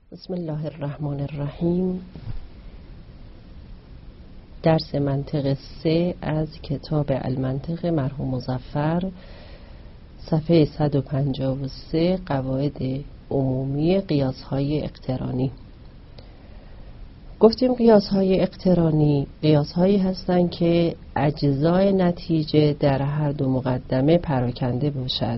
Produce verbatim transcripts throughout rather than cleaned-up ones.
بسم الله الرحمن الرحیم. درس منطق سه از کتاب المنطق مرحوم مظفر، صفحه صد و پنجاه و سه، قواعد عمومی قیاس‌های اقترانی. گفتیم قیاس‌های اقترانی قیاس‌هایی هستند که اجزای نتیجه در هر دو مقدمه پراکنده باشد.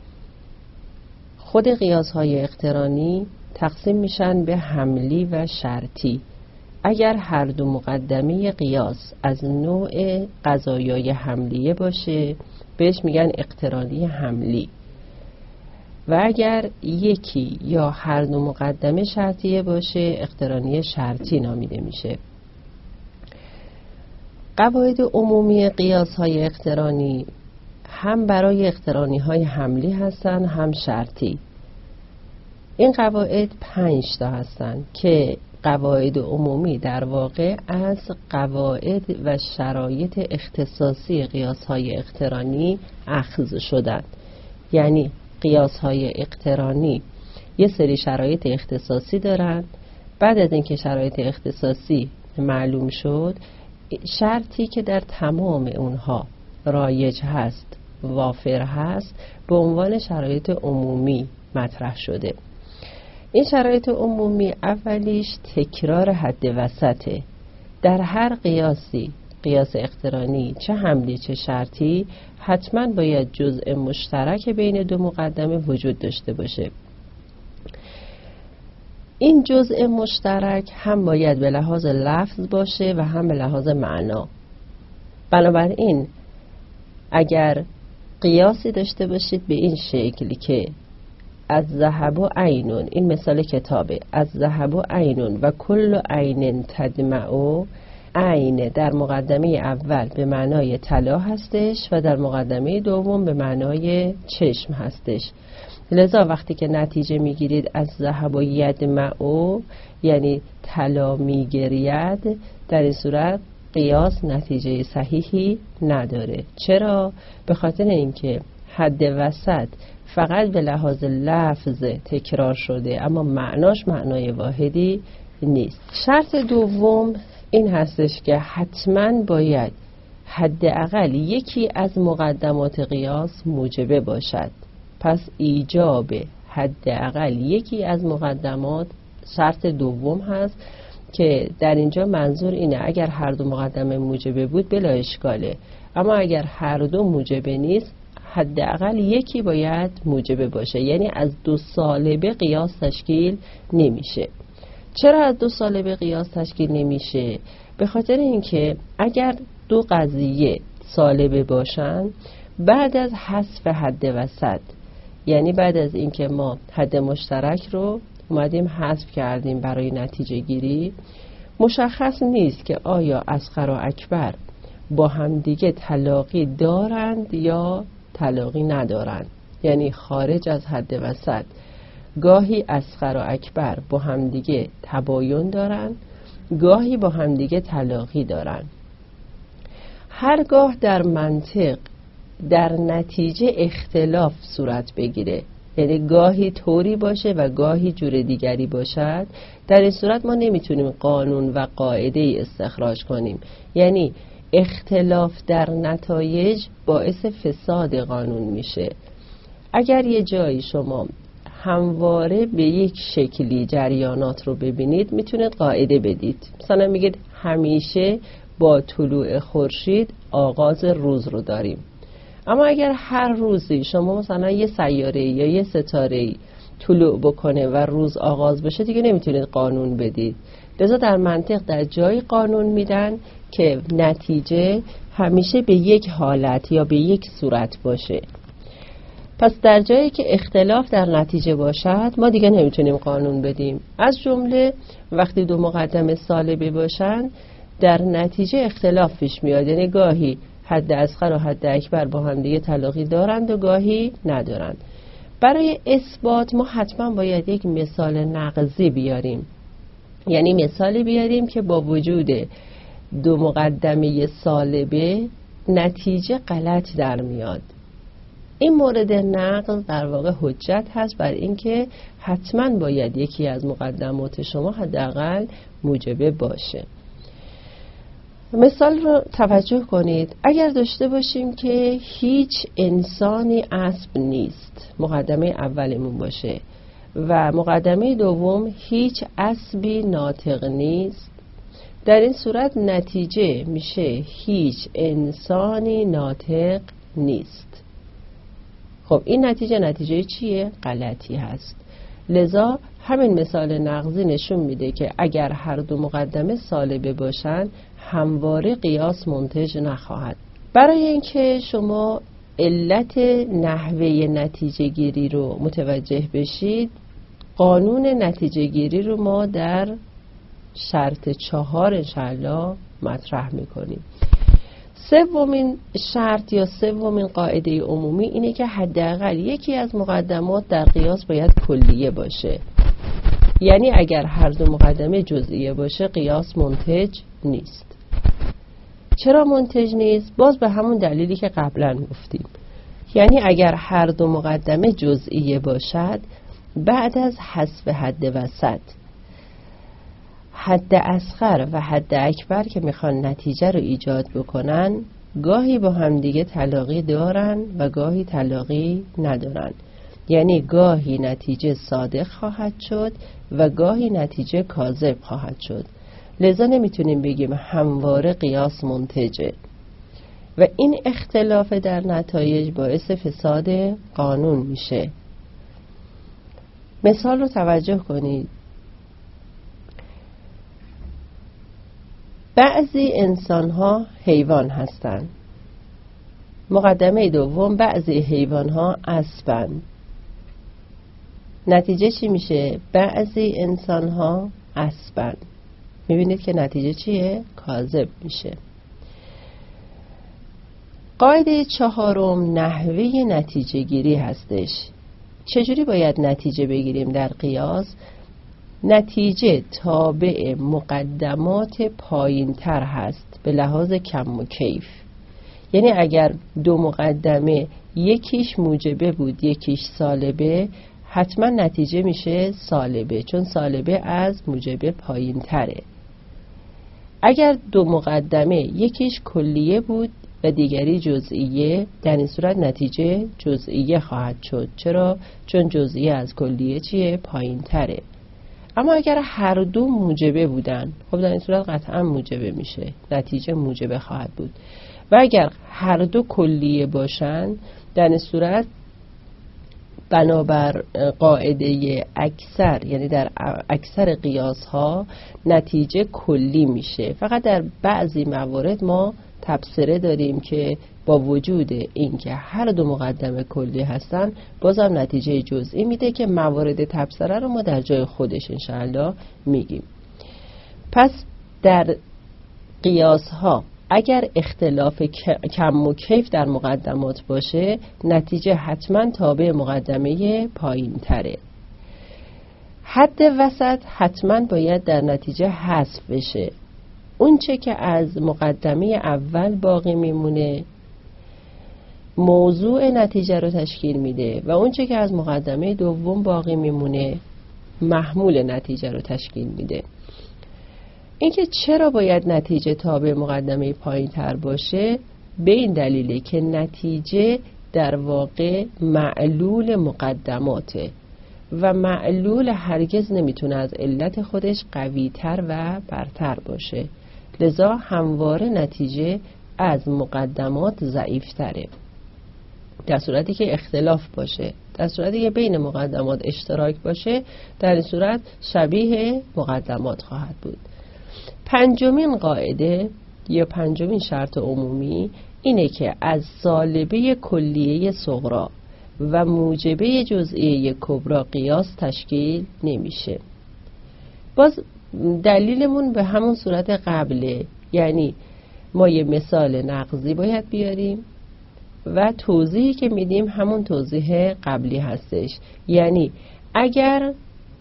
خود قیاس‌های اقترانی تقسیم میشن به حملی و شرطی. اگر هر دو مقدمه قیاس از نوع قضایای حملیه باشه بهش میگن اقترانی حملی، و اگر یکی یا هر دو مقدمه شرطیه باشه اقترانی شرطی نامیده میشه. قواعد عمومی قیاس‌های اقترانی هم برای اقترانی های حملی هستن هم شرطی. این قواعد پنج تا هستن که قواعد عمومی در واقع از قواعد و شرایط اختصاصی قیاس‌های اقترانی اخذ شدند. یعنی قیاس‌های اقترانی یه سری شرایط اختصاصی دارن. بعد از اینکه شرایط اختصاصی معلوم شد، شرطی که در تمام اونها رایج هست، وافر هست، به عنوان شرایط عمومی مطرح شده. این شرایط عمومی اولیش تکرار حد وسطه. در هر قیاسی، قیاس اقترانی چه حملی چه شرطی، حتما باید جزء مشترک بین دو مقدمه وجود داشته باشه. این جزء مشترک هم باید به لحاظ لفظ باشه و هم به لحاظ معنا. بنابراین اگر قیاسی داشته باشید به این شکلی که از ذهب و عینون، این مثال کتابه، از ذهب و عینون و کل عین تدمع، عین در مقدمه اول به معنای طلا هستش و در مقدمه دوم به معنای چشم هستش. لذا وقتی که نتیجه میگیرید از ذهب و یدمع، یعنی طلا میگرید، در این صورت قیاس نتیجه صحیحی نداره. چرا؟ به خاطر اینکه حد وسط فقط به لحاظ لفظ تکرار شده اما معناش معنای واحدی نیست. شرط دوم این هستش که حتما باید حداقل یکی از مقدمات قیاس موجبه باشد. پس ایجاب حداقل یکی از مقدمات شرط دوم هست که در اینجا منظور اینه اگر هر دو مقدمه موجبه بود بلا اشکاله، اما اگر هر دو موجبه نیست حداقل یکی باید موجبه باشه. یعنی از دو سالبه قیاس تشکیل نمیشه. چرا از دو سالبه قیاس تشکیل نمیشه؟ به خاطر اینکه اگر دو قضیه سالبه باشن، بعد از حذف حد وسط، یعنی بعد از اینکه ما حد مشترک رو اومدیم حذف کردیم برای نتیجه گیری، مشخص نیست که آیا اصغر و اکبر با همدیگه تلاقی دارند یا تلاقی ندارند. یعنی خارج از حد وسط گاهی اصغر و اکبر با همدیگه تباین دارند، گاهی با همدیگه تلاقی دارند. هرگاه در منطق در نتیجه اختلاف صورت بگیره، یعنی گاهی طوری باشه و گاهی جور دیگری باشد، در این صورت ما نمیتونیم قانون و قاعده ای استخراج کنیم. یعنی اختلاف در نتایج باعث فساد قانون میشه. اگر یه جایی شما همواره به یک شکلی جریانات رو ببینید میتونید قاعده بدید. مثلا میگید همیشه با طلوع خورشید آغاز روز رو داریم. اما اگر هر روزی شما مثلا یه سیاره یا یه ستاره طلوع بکنه و روز آغاز بشه دیگه نمیتونید قانون بدید. لذا در منطق در جای قانون میدن که نتیجه همیشه به یک حالت یا به یک صورت باشه. پس در جایی که اختلاف در نتیجه باشد ما دیگه نمیتونیم قانون بدیم. از جمله وقتی دو مقدمه سالبه باشن در نتیجه اختلاف پیش میاد، یعنی گاهی حد اصغر و حد اکبر با هم دیگه تلاقی دارند و گاهی ندارند. برای اثبات ما حتما باید یک مثال نقضی بیاریم، یعنی مثالی بیاریم که با وجود دو مقدمه سالبه نتیجه غلط در میاد. این مورد نقل در واقع حجت هست بر اینکه حتما باید یکی از مقدمات شما حداقل موجبه باشه. مثال رو توجه کنید. اگر داشته باشیم که هیچ انسانی اسب نیست، مقدمه اولمون باشه، و مقدمه دوم هیچ اسبی ناطق نیست، در این صورت نتیجه میشه هیچ انسانی ناطق نیست. خب این نتیجه نتیجه چیه؟ غلطی هست. لذا همین مثال نقضی نشون میده که اگر هر دو مقدمه سالبه باشن همواره قیاس منتج نخواهد. برای اینکه شما علت نحوه نتیجه گیری رو متوجه بشید، قانون نتیجه گیری رو ما در شرط چهار انشاءالله مطرح میکنیم. سومین شرط یا سومین قاعده عمومی اینه که حداقل یکی از مقدمات در قیاس باید کلیه باشه. یعنی اگر هر دو مقدمه جزئیه باشه قیاس منتج نیست. چرا منتج نیست؟ باز به همون دلیلی که قبلا گفتیم. یعنی اگر هر دو مقدمه جزئیه باشد، بعد از حذف حد وسط، حد اصغر و حد اکبر که میخوان نتیجه رو ایجاد بکنن، گاهی با همدیگه تلاقی دارن و گاهی تلاقی ندارن. یعنی گاهی نتیجه صادق خواهد شد و گاهی نتیجه کاذب خواهد شد. لذا نمیتونیم بگیم همواره قیاس منتجه و این اختلاف در نتایج باعث فساد قانون میشه. مثال رو توجه کنید. بعضی انسان ها حیوان هستند. مقدمه دوم بعضی حیوان ها اسبند. نتیجه چی میشه؟ بعضی انسان ها اسبند. میبینید که نتیجه چیه؟ کاذب میشه. قاعده چهارم نحوه نتیجه گیری هستش. چجوری باید نتیجه بگیریم در قیاس؟ نتیجه تابع مقدمات پایین تر هست به لحاظ کم و کیف. یعنی اگر دو مقدمه یکیش موجبه بود یکیش سالبه، حتما نتیجه میشه سالبه، چون سالبه از موجبه پایین تره. اگر دو مقدمه یکیش کلیه بود و دیگری جزئیه، در این صورت نتیجه جزئیه خواهد شد. چرا؟ چون جزئیه از کلیه چیه؟ پایین تره. اما اگر هر دو موجبه بودن، خب در این صورت قطعا موجبه میشه، نتیجه موجبه خواهد بود. و اگر هر دو کلیه باشن، در این صورت بنابر قاعده اکثر، یعنی در اکثر قیاس ها نتیجه کلی میشه. فقط در بعضی موارد ما تبصره داریم که با وجود اینکه هر دو مقدمه کلی هستن بازم نتیجه جزئی میده که موارد تبصره رو ما در جای خودش انشاءالله میگیم. پس در قیاس ها اگر اختلاف کم و کیف در مقدمات باشه، نتیجه حتما تابع مقدمه پایین تره. حد وسط حتما باید در نتیجه حذف بشه. اون چه که از مقدمه اول باقی میمونه موضوع نتیجه رو تشکیل میده و اون چه که از مقدمه دوم باقی میمونه محمول نتیجه رو تشکیل میده. اینکه چرا باید نتیجه تابع مقدمه پایین تر باشه به این دلیله که نتیجه در واقع معلول مقدماته و معلول هرگز نمیتونه از علت خودش قوی تر و برتر باشه. لذا همواره نتیجه از مقدمات ضعیف تره. در صورتی که اختلاف باشه، در صورتی که بین مقدمات اشتراک باشه، در این صورت شبیه مقدمات خواهد بود. پنجمین قاعده یا پنجمین شرط عمومی اینه که از سالبه کلیه صغرا و موجبه جزئیه کبرا قیاس تشکیل نمیشه. باز دلیلمون به همون صورت قبله، یعنی ما یه مثال نقضی باید بیاریم و توضیحی که میدیم همون توضیح قبلی هستش. یعنی اگر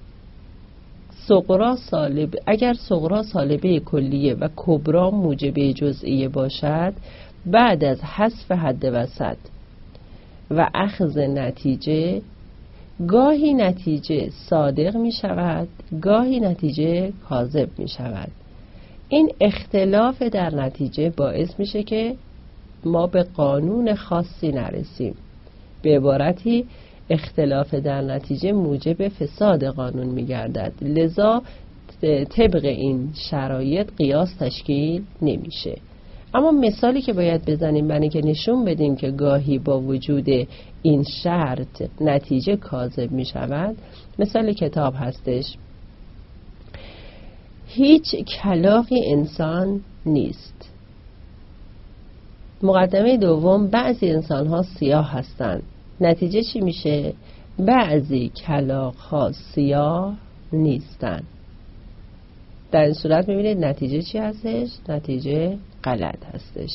صغرا سالب اگر صغرا سالبه کلیه و کبرا موجبه جزئیه باشد، بعد از حذف حد وسط و اخذ نتیجه، گاهی نتیجه صادق می شود، گاهی نتیجه کاذب می شود. این اختلاف در نتیجه باعث میشه که ما به قانون خاصی نرسیم. به عبارتی اختلاف در نتیجه موجب فساد قانون می گردد. لذا طبق این شرایط قیاس تشکیل نمیشه. اما مثالی که باید بزنیم برای که نشون بدیم که گاهی با وجود این شرط نتیجه کاذب می شود، مثال کتاب هستش: هیچ کلاغی انسان نیست. مقدمه دوم: بعضی انسان ها سیاه هستند. نتیجه چی میشه؟ بعضی کلاغ ها سیاه نیستند. در این صورت میبینید نتیجه چی هستش؟ نتیجه غلط هستش.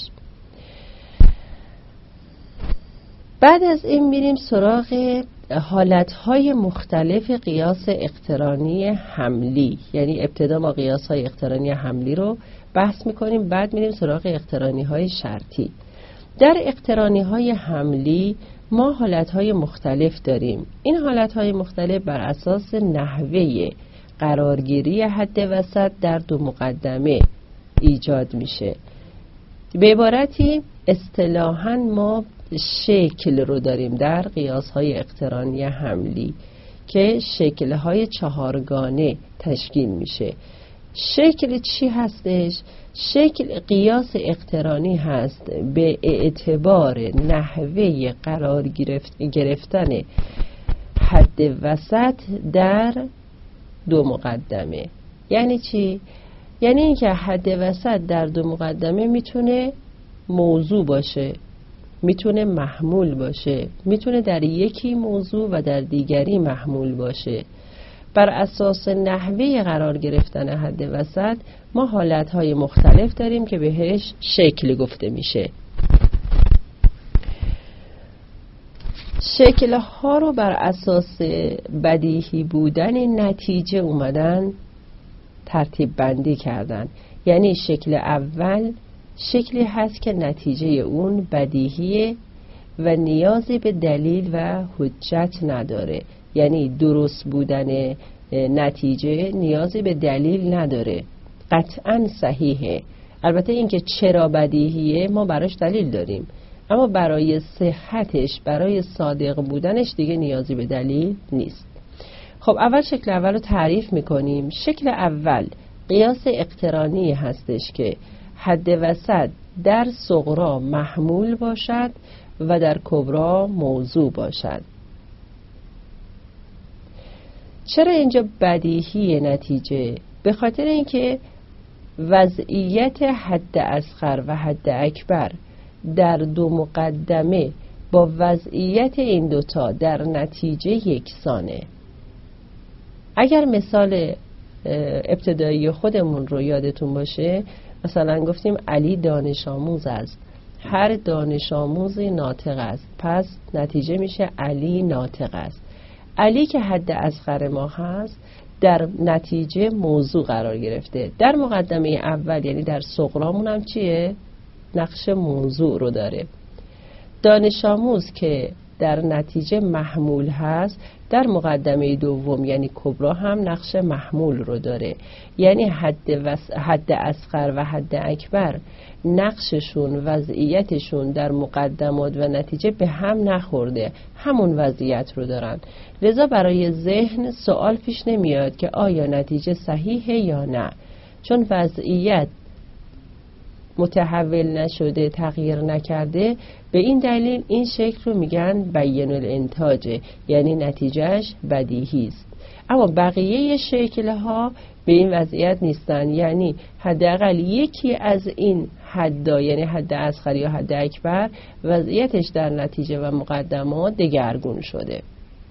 بعد از این میریم سراغ حالتهای مختلف قیاس اقترانی حملی، یعنی ابتدا ما قیاس های اقترانی حملی رو بحث میکنیم، بعد میریم سراغ اقترانی های شرطی. در اقترانی های حملی ما حالتهای مختلف داریم. این حالتهای مختلف بر اساس نحوه قرارگیری حد وسط در دو مقدمه ایجاد میشه. به عبارتی اصطلاحاً ما شکل رو داریم در قیاس‌های اقترانی حملی که شکل‌های چهارگانه تشکیل میشه. شکل چی هستش؟ شکل قیاس اقترانی هست به اعتبار نحوه قرار گرفتن حد وسط در دو مقدمه. یعنی چی؟ یعنی اینکه حد وسط در دو مقدمه میتونه موضوع باشه، میتونه محمول باشه، میتونه در یکی موضوع و در دیگری محمول باشه. بر اساس نحوه قرار گرفتن حد وسط ما حالتهای مختلف داریم که بهش شکل گفته میشه. شکل‌ها رو بر اساس بدیهی بودن نتیجه اومدن ترتیب بندی کردن. یعنی شکل اول شکلی هست که نتیجه اون بدیهیه و نیازی به دلیل و حجت نداره. یعنی درست بودن نتیجه نیازی به دلیل نداره، قطعاً صحیحه. البته اینکه چرا بدیهیه ما براش دلیل داریم، اما برای صحتش، برای صادق بودنش دیگه نیازی به دلیل نیست. خب اول شکل اول رو تعریف میکنیم. شکل اول قیاس اقترانی هستش که حد وسط در صغرا محمول باشد و در کبرا موضوع باشد. چرا اینجا بدیهی نتیجه؟ به خاطر اینکه وضعیت حد اصغر و حد اکبر در دو مقدمه با وضعیت این دوتا در نتیجه یکسانه. اگر مثال ابتدایی خودمون رو یادتون باشه، مثلا گفتیم علی دانش آموز است. هر دانش آموزی ناطق است، پس نتیجه میشه علی ناطق است. علی که حد اصغر ما هست در نتیجه موضوع قرار گرفته. در مقدمه اول یعنی در صغرامون هم چیه؟ نقش موضوع رو داره. دانش آموز که در نتیجه محمول هست در مقدمه دوم یعنی کبرا هم نقش محمول رو داره. یعنی حد, وس... حد اصغر و حد اکبر نقششون، وضعیتشون در مقدمات و نتیجه به هم نخورده، همون وضعیت رو دارن. لذا برای ذهن سوال پیش نمیاد که آیا نتیجه صحیحه یا نه، چون وضعیت متحول نشده، تغییر نکرده. به این دلیل این شکل رو میگن بیان الانتاجه، یعنی نتیجهش بدیهی است. اما بقیه شکل‌ها به این وضعیت نیستن، یعنی حداقل یکی از این حدا، یعنی حد اصغر یا حد اکبر، وضعیتش در نتیجه و مقدمات دگرگون شده.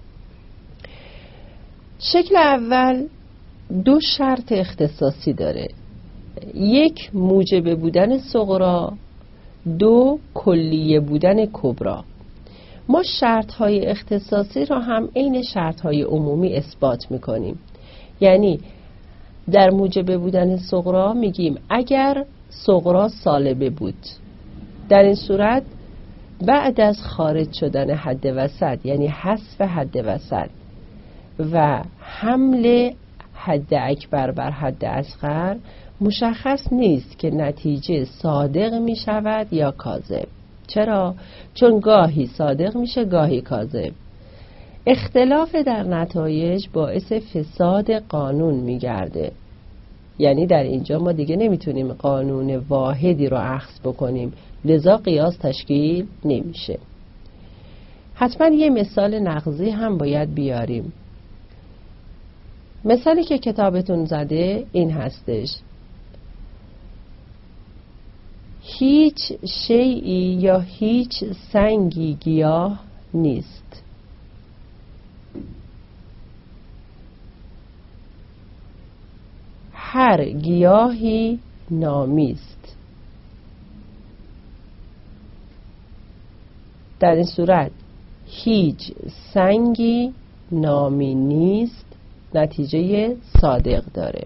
شکل اول دو شرط اختصاصی داره: یک موجب بودن صغرا، دو کلیه بودن کبرا. ما شرط‌های اختصاصی را هم عین شرط‌های عمومی اثبات می‌کنیم. یعنی در موجب بودن صغرا میگیم اگر صغرا سالبه بود، در این صورت بعد از خارج شدن حد وسط، یعنی حذف حد وسط و حمل حد اکبر بر حد اصغر، مشخص نیست که نتیجه صادق می شود یا کاذب. چرا؟ چون گاهی صادق میشه گاهی کاذب. اختلاف در نتایج باعث فساد قانون میگرده. یعنی در اینجا ما دیگه نمیتونیم قانون واحدی رو اخذ بکنیم، لذا قیاس تشکیل نمیشه. حتما یه مثال نقضی هم باید بیاریم. مثالی که کتابتون زده این هستش: هیچ شیئی یا هیچ سنگی گیاه نیست. هر گیاهی نامی است. در این صورت هیچ سنگی نامی نیست نتیجه صادق داره.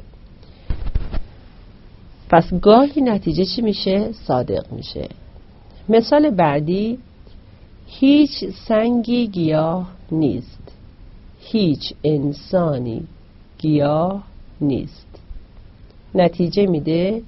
پس گاهی نتیجه چی میشه؟ صادق میشه. مثال بعدی: هیچ سنگی گیاه نیست. هیچ انسانی گیاه نیست. نتیجه میده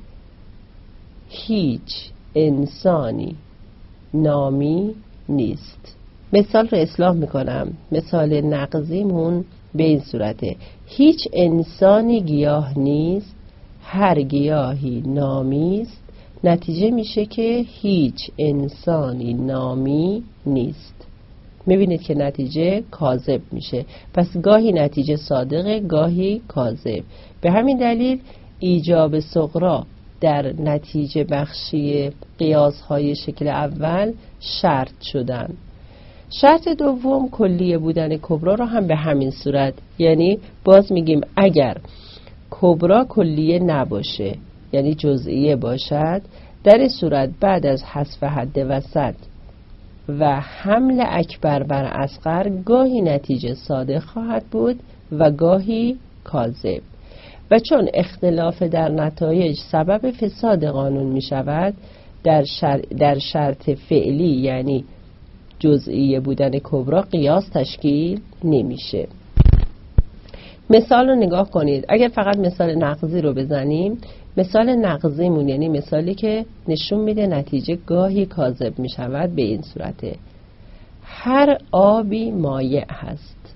هیچ انسانی نامی نیست. مثال رو اصلاح میکنم. مثال نقضیمون به این صورته: هیچ انسانی گیاه نیست، هر گیاهی نامی است. نتیجه میشه که هیچ انسانی نامی نیست. میبینید که نتیجه کاذب میشه. پس گاهی نتیجه صادقه، گاهی کاذب. به همین دلیل ایجاب صغرا در نتیجه بخشی قیاس های شکل اول شرط شدن. شرط دوم کلیه بودن کبرا رو هم به همین صورت، یعنی باز میگیم اگر کبرا کلیه نباشه یعنی جزئیه باشد، در این صورت بعد از حذف حد وسط و حمل اکبر بر اصغر گاهی نتیجه صادق خواهد بود و گاهی کاذب. و چون اختلاف در نتایج سبب فساد قانون می شود، در, شر... در شرط فعلی یعنی جزئیه بودن کبرا قیاس تشکیل نمیشه. مثال رو نگاه کنید. اگر فقط مثال نقضی رو بزنیم، مثال نقضیمون یعنی مثالی که نشون میده نتیجه گاهی کاذب می شود به این صورته: هر آبی مایع هست.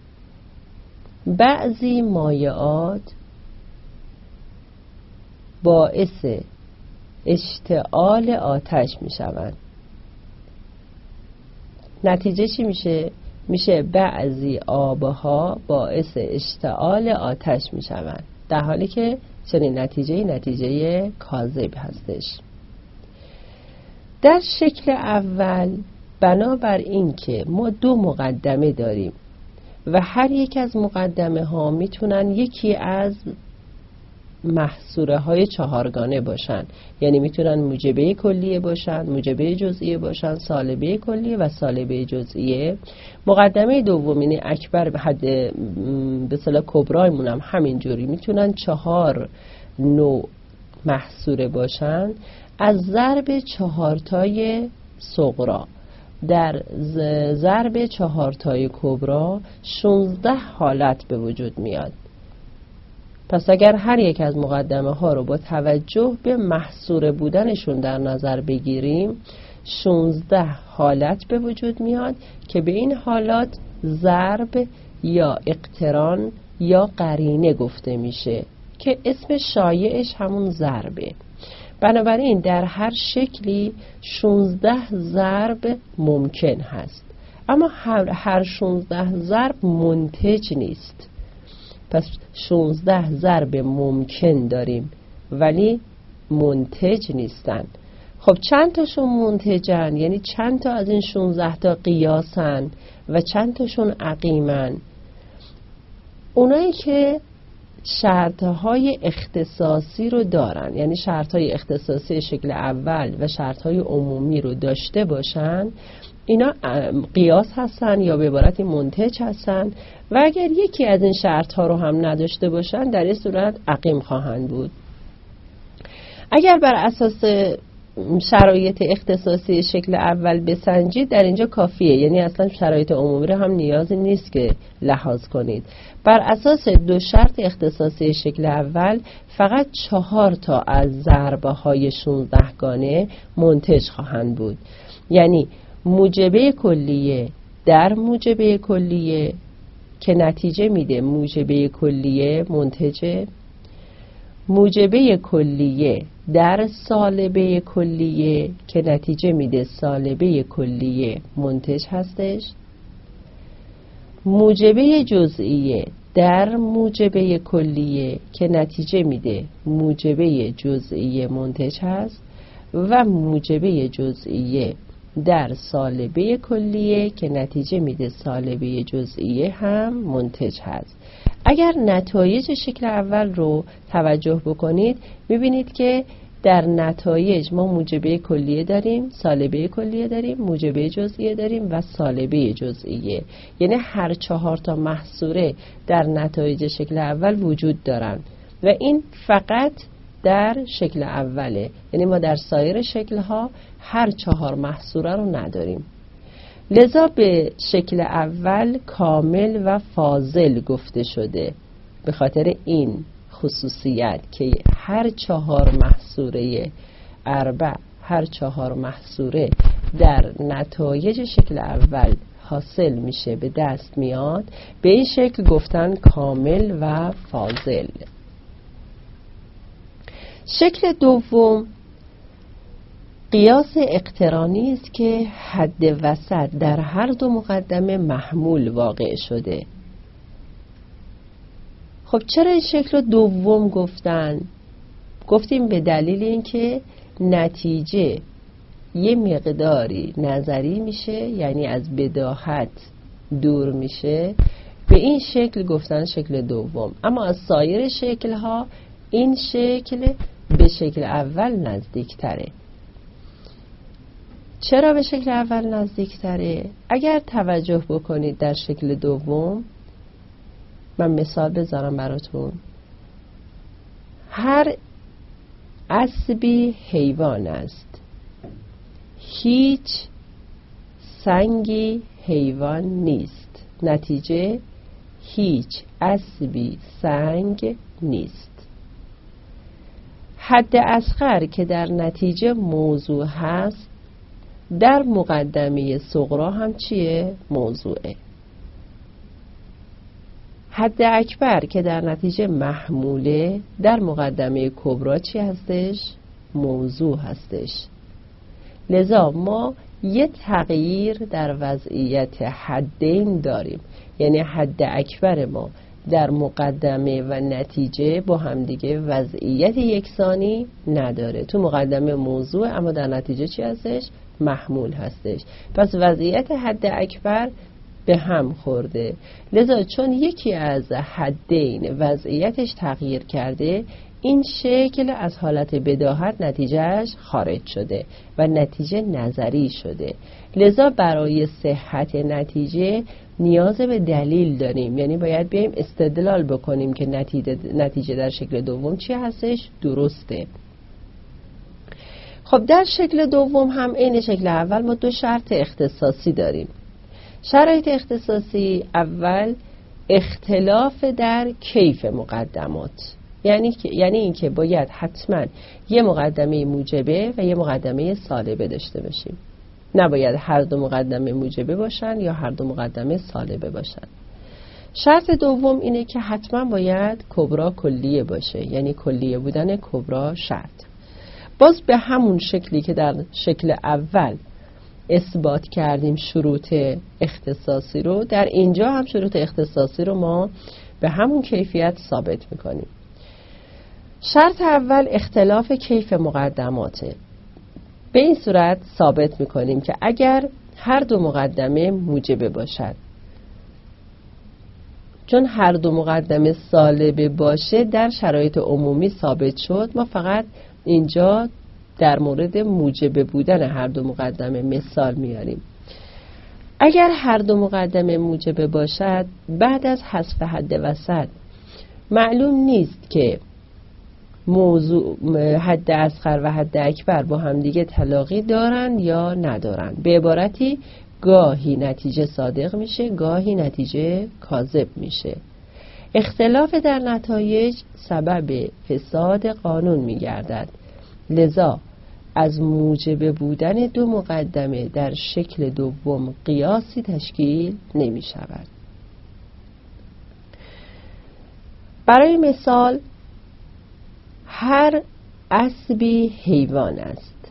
بعضی مایعات باعث اشتعال آتش می شوند. نتیجه چی میشه؟ میشه بعضی آبها باعث اشتعال آتش می شوند، در حالی که چنین نتیجه نتیجه کاذب هستش. در شکل اول بنابر این که ما دو مقدمه داریم و هر یک از مقدمه ها میتونن یکی از محصوره های چهارگانه باشن، یعنی میتونن موجبه کلیه باشن، موجبه جزئیه باشن، سالبه کلیه و سالبه جزئیه. مقدمه دوم یعنی اکبر به حد به اصطلاح کبرایمون هم همین جوری میتونن چهار نوع محصوره باشن از ضرب چهارتای صغرا. در ضرب چهارتای کبرا شانزده حالت به وجود میاد. پس اگر هر یک از مقدمه ها رو با توجه به محصور بودنشون در نظر بگیریم، شانزده حالت به وجود میاد که به این حالات ضرب یا اقتران یا قرینه گفته میشه که اسم شایعش همون ضربه. بنابراین در هر شکلی شانزده ضرب ممکن هست، اما هر, هر شانزده ضرب منتج نیست. پس شانزده ضرب ممکن داریم ولی منتج نیستن. خب چند تاشون منتجن؟ یعنی چند تا از این شانزده تا قیاسن و چند تاشون عقیمن؟ اونایی که شرطهای اختصاصی رو دارن، یعنی شرطهای اختصاصی شکل اول و شرطهای عمومی رو داشته باشن، اینا قیاس هستن یا به عبارتی منتج هستن. و اگر یکی از این شرط ها رو هم نداشته باشن در این صورت عقیم خواهند بود. اگر بر اساس شرایط اختصاصی شکل اول بسنجید در اینجا کافیه، یعنی اصلا شرایط عمومی رو هم نیازی نیست که لحاظ کنید. بر اساس دو شرط اختصاصی شکل اول فقط چهار تا از ضربه های شانزده گانه منتج خواهند بود، یعنی موجبه کلیه در موجبه کلیه که نتیجه میده موجبه کلیه منتجه، موجبه کلیه در سالبه کلیه که نتیجه میده سالبه کلیه منتج هستش، موجبه جزئیه در موجبه کلیه که نتیجه میده موجبه جزئیه منتج هست و موجبه جزئیه در سالبه کلیه که نتیجه میده سالبه جزئیه هم منتج هست. اگر نتایج شکل اول رو توجه بکنید میبینید که در نتایج ما موجبه کلیه داریم، سالبه کلیه داریم، موجبه جزئیه داریم و سالبه جزئیه، یعنی هر چهار تا محصوره در نتایج شکل اول وجود دارن و این فقط در شکل اوله، یعنی ما در سایر شکل‌ها هر چهار محصوره رو نداریم. لذا به شکل اول کامل و فاضل گفته شده به خاطر این خصوصیت که هر چهار محصوره اربع هر چهار محصوره در نتایج شکل اول حاصل میشه، به دست میاد، به این شکل گفتن کامل و فاضل. شکل دوم قیاس اقترانی است که حد وسط در هر دو مقدمه محمول واقع شده. خب چرا این شکل دوم گفتن؟ گفتیم به دلیل اینکه نتیجه یه مقداری نظری میشه، یعنی از بداهت دور میشه، به این شکل گفتن شکل دوم. اما از سایر شکل‌ها این شکل به شکل اول نزدیک تره. چرا به شکل اول نزدیک تره؟ اگر توجه بکنید در شکل دوم، من مثال بذارم براتون، هر اسبی حیوان است، هیچ سنگی حیوان نیست. نتیجه هیچ اسبی سنگ نیست. حد اصغر که در نتیجه موضوع هست در مقدمه صغرا هم چیه؟ موضوعه. حد اکبر که در نتیجه محموله در مقدمه کبرا چی هستش؟ موضوع هستش. لذا ما یه تغییر در وضعیت حدین داریم، یعنی حد اکبر ما در مقدمه و نتیجه با همدیگه وضعیت یکسانی نداره. تو مقدمه موضوع اما در نتیجه چی هستش؟ محمول هستش. پس وضعیت حد اکبر به هم خورده. لذا چون یکی از حدین وضعیتش تغییر کرده، این شکل از حالت بداهت نتیجهش خارج شده و نتیجه نظری شده. لذا برای صحت نتیجه نیاز به دلیل داریم، یعنی باید بیایم استدلال بکنیم که نتیجه, نتیجه در شکل دوم چی هستش؟ درسته. خب در شکل دوم هم عین شکل اول ما دو شرط اختصاصی داریم. شرایط اختصاصی اول اختلاف در کیف مقدمات، یعنی که یعنی اینکه باید حتما یه مقدمه موجبه و یه مقدمه سالبه داشته باشیم. نباید هر دو مقدمه موجبه باشن یا هر دو مقدمه سالبه باشن. شرط دوم اینه که حتما باید کبرا کلیه باشه، یعنی کلیه بودن کبرا شرط. باز به همون شکلی که در شکل اول اثبات کردیم شروط اختصاصی رو، در اینجا هم شروط اختصاصی رو ما به همون کیفیت ثابت میکنیم. شرط اول اختلاف کیف مقدماته. به این صورت ثابت میکنیم که اگر هر دو مقدمه موجبه باشد، چون هر دو مقدمه سالبه باشه در شرایط عمومی ثابت شد، ما فقط اینجا در مورد موجبه بودن هر دو مقدمه مثال میاریم. اگر هر دو مقدمه موجبه باشد، بعد از حذف حد وسط معلوم نیست که موضوع حد اصغر و حد اکبر با همدیگه تلاقی دارن یا ندارن. به عبارتی گاهی نتیجه صادق میشه، گاهی نتیجه کاذب میشه. اختلاف در نتایج سبب فساد قانون میگردد، لذا از موجب بودن دو مقدمه در شکل دوم قیاسی تشکیل نمی شود. برای مثال، هر اسبی حیوان است،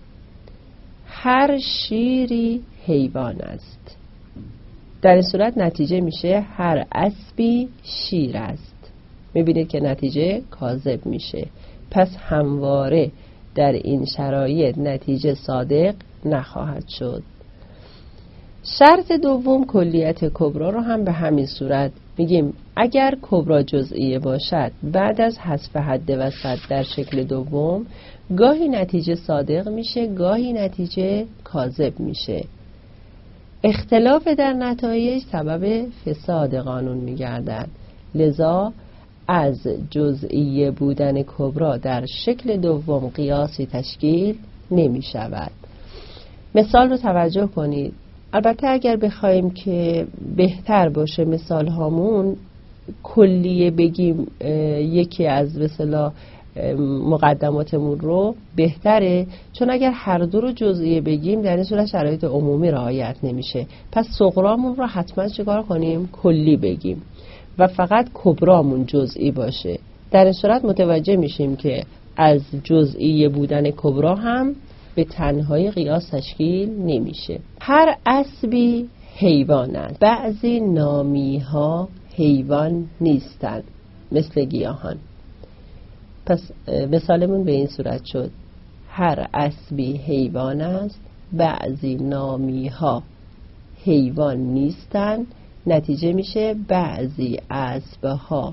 هر شیری حیوان است. در این صورت نتیجه میشه هر اسبی شیر است. میبینید که نتیجه کاذب میشه. پس همواره در این شرایط نتیجه صادق نخواهد شد. شرط دوم کلیت کبرا رو هم به همین صورت میگیم اگر کبرا جزئیه باشد بعد از حذف حد وسط در شکل دوم گاهی نتیجه صادق میشه، گاهی نتیجه کاذب میشه. اختلاف در نتایج سبب فساد قانون میگردد، لذا از جزئیه بودن کبرا در شکل دوم قیاسی تشکیل نمی شود. مثال رو توجه کنید. البته اگر بخوایم که بهتر باشه مثال هامون کلیه بگیم یکی از مثلا مقدماتمون رو بهتره، چون اگر هر دو رو جزئیه بگیم در این صورت شرایط عمومی رعایت نمیشه. پس صغرامون رو حتما چیکار کنیم؟ کلی بگیم و فقط کبرامون جزئی باشه. در این صورت متوجه میشیم که از جزئی بودن کبرا هم به تنهایی قیاس تشکیل نمیشه. هر اسبی حیوان است، بعضی نامی ها حیوان نیستند مثل گیاهان. پس مثالمون به این صورت شد هر اسبی حیوان است، بعضی نامی ها حیوان نیستند. نتیجه میشه بعضی اسبها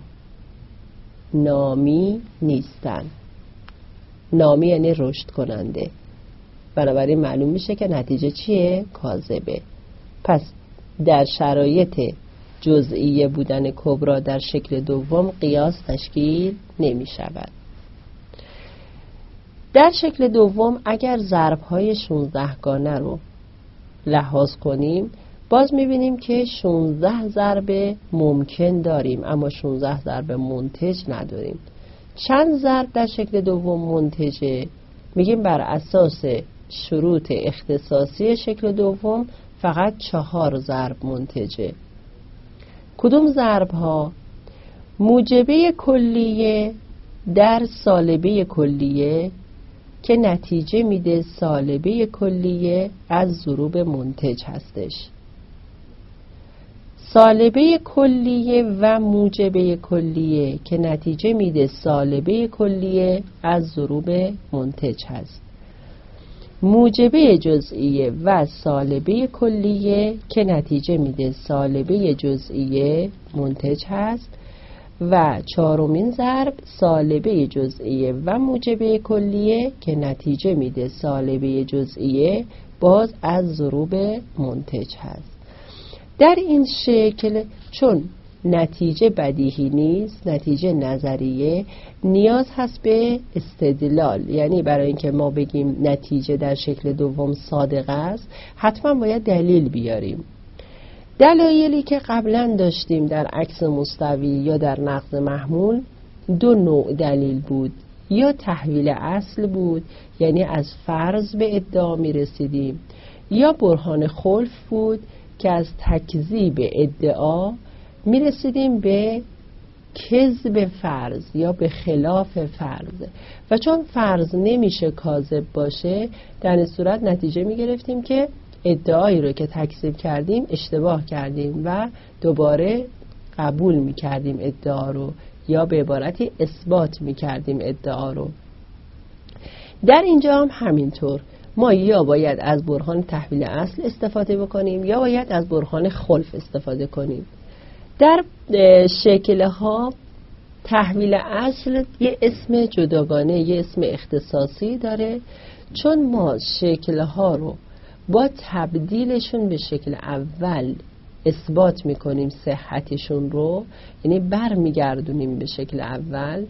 نامی نیستن. نامی یعنی رشد کننده، بنابراین معلوم میشه که نتیجه چیه؟ کاذبه. پس در شرایط جزئیه بودن کبرا در شکل دوم قیاس تشکیل نمی شود. در شکل دوم اگر ضرب‌های شانزده گانه رو لحاظ کنیم باز میبینیم که شانزده ضرب ممکن داریم اما شانزده ضرب منتج نداریم. چند ضرب در شکل دوم منتجه؟ میگیم بر اساس شروط اختصاصی شکل دوم فقط چهار ضرب منتجه. کدوم ضرب ها؟ موجبه کلیه در سالبه کلیه که نتیجه میده سالبه کلیه از ضروب منتج هستش. سالبه کلیه و موجبه کلیه که نتیجه میده سالبه کلیه از ضروب منتج هست. موجبه جزئیه و سالبه کلیه که نتیجه میده سالبه جزئیه منتج هست. و چهارمین ضرب سالبه جزئیه و موجبه کلیه که نتیجه میده سالبه جزئیه باز از ضروب منتج هست. در این شکل چون نتیجه بدیهی نیست، نتیجه نظریه، نیاز هست به استدلال. یعنی برای اینکه ما بگیم نتیجه در شکل دوم صادق است حتما باید دلیل بیاریم. دلایلی که قبلا داشتیم در عکس مستوی یا در نقض محمول دو نوع دلیل بود. یا تحویل اصل بود، یعنی از فرض به ادعا می رسیدیم، یا برهان خلف بود که از تکذیب ادعا می رسیدیم به کذب فرض یا به خلاف فرض. و چون فرض نمیشه کاذب باشه در این صورت نتیجه می گرفتیم که ادعایی رو که تکذیب کردیم اشتباه کردیم و دوباره قبول می کردیم ادعا رو، یا به عبارتی اثبات می کردیم ادعا رو. در اینجا هم همینطور ما یا باید از برهان تحویل اصل استفاده بکنیم یا باید از برهان خلف استفاده کنیم. در شکل‌ها تحویل اصل یه اسم جداگانه، یه اسم اختصاصی داره، چون ما شکل‌ها رو با تبدیلشون به شکل اول اثبات میکنیم صحتشون رو، یعنی بر میگردونیم به شکل اول.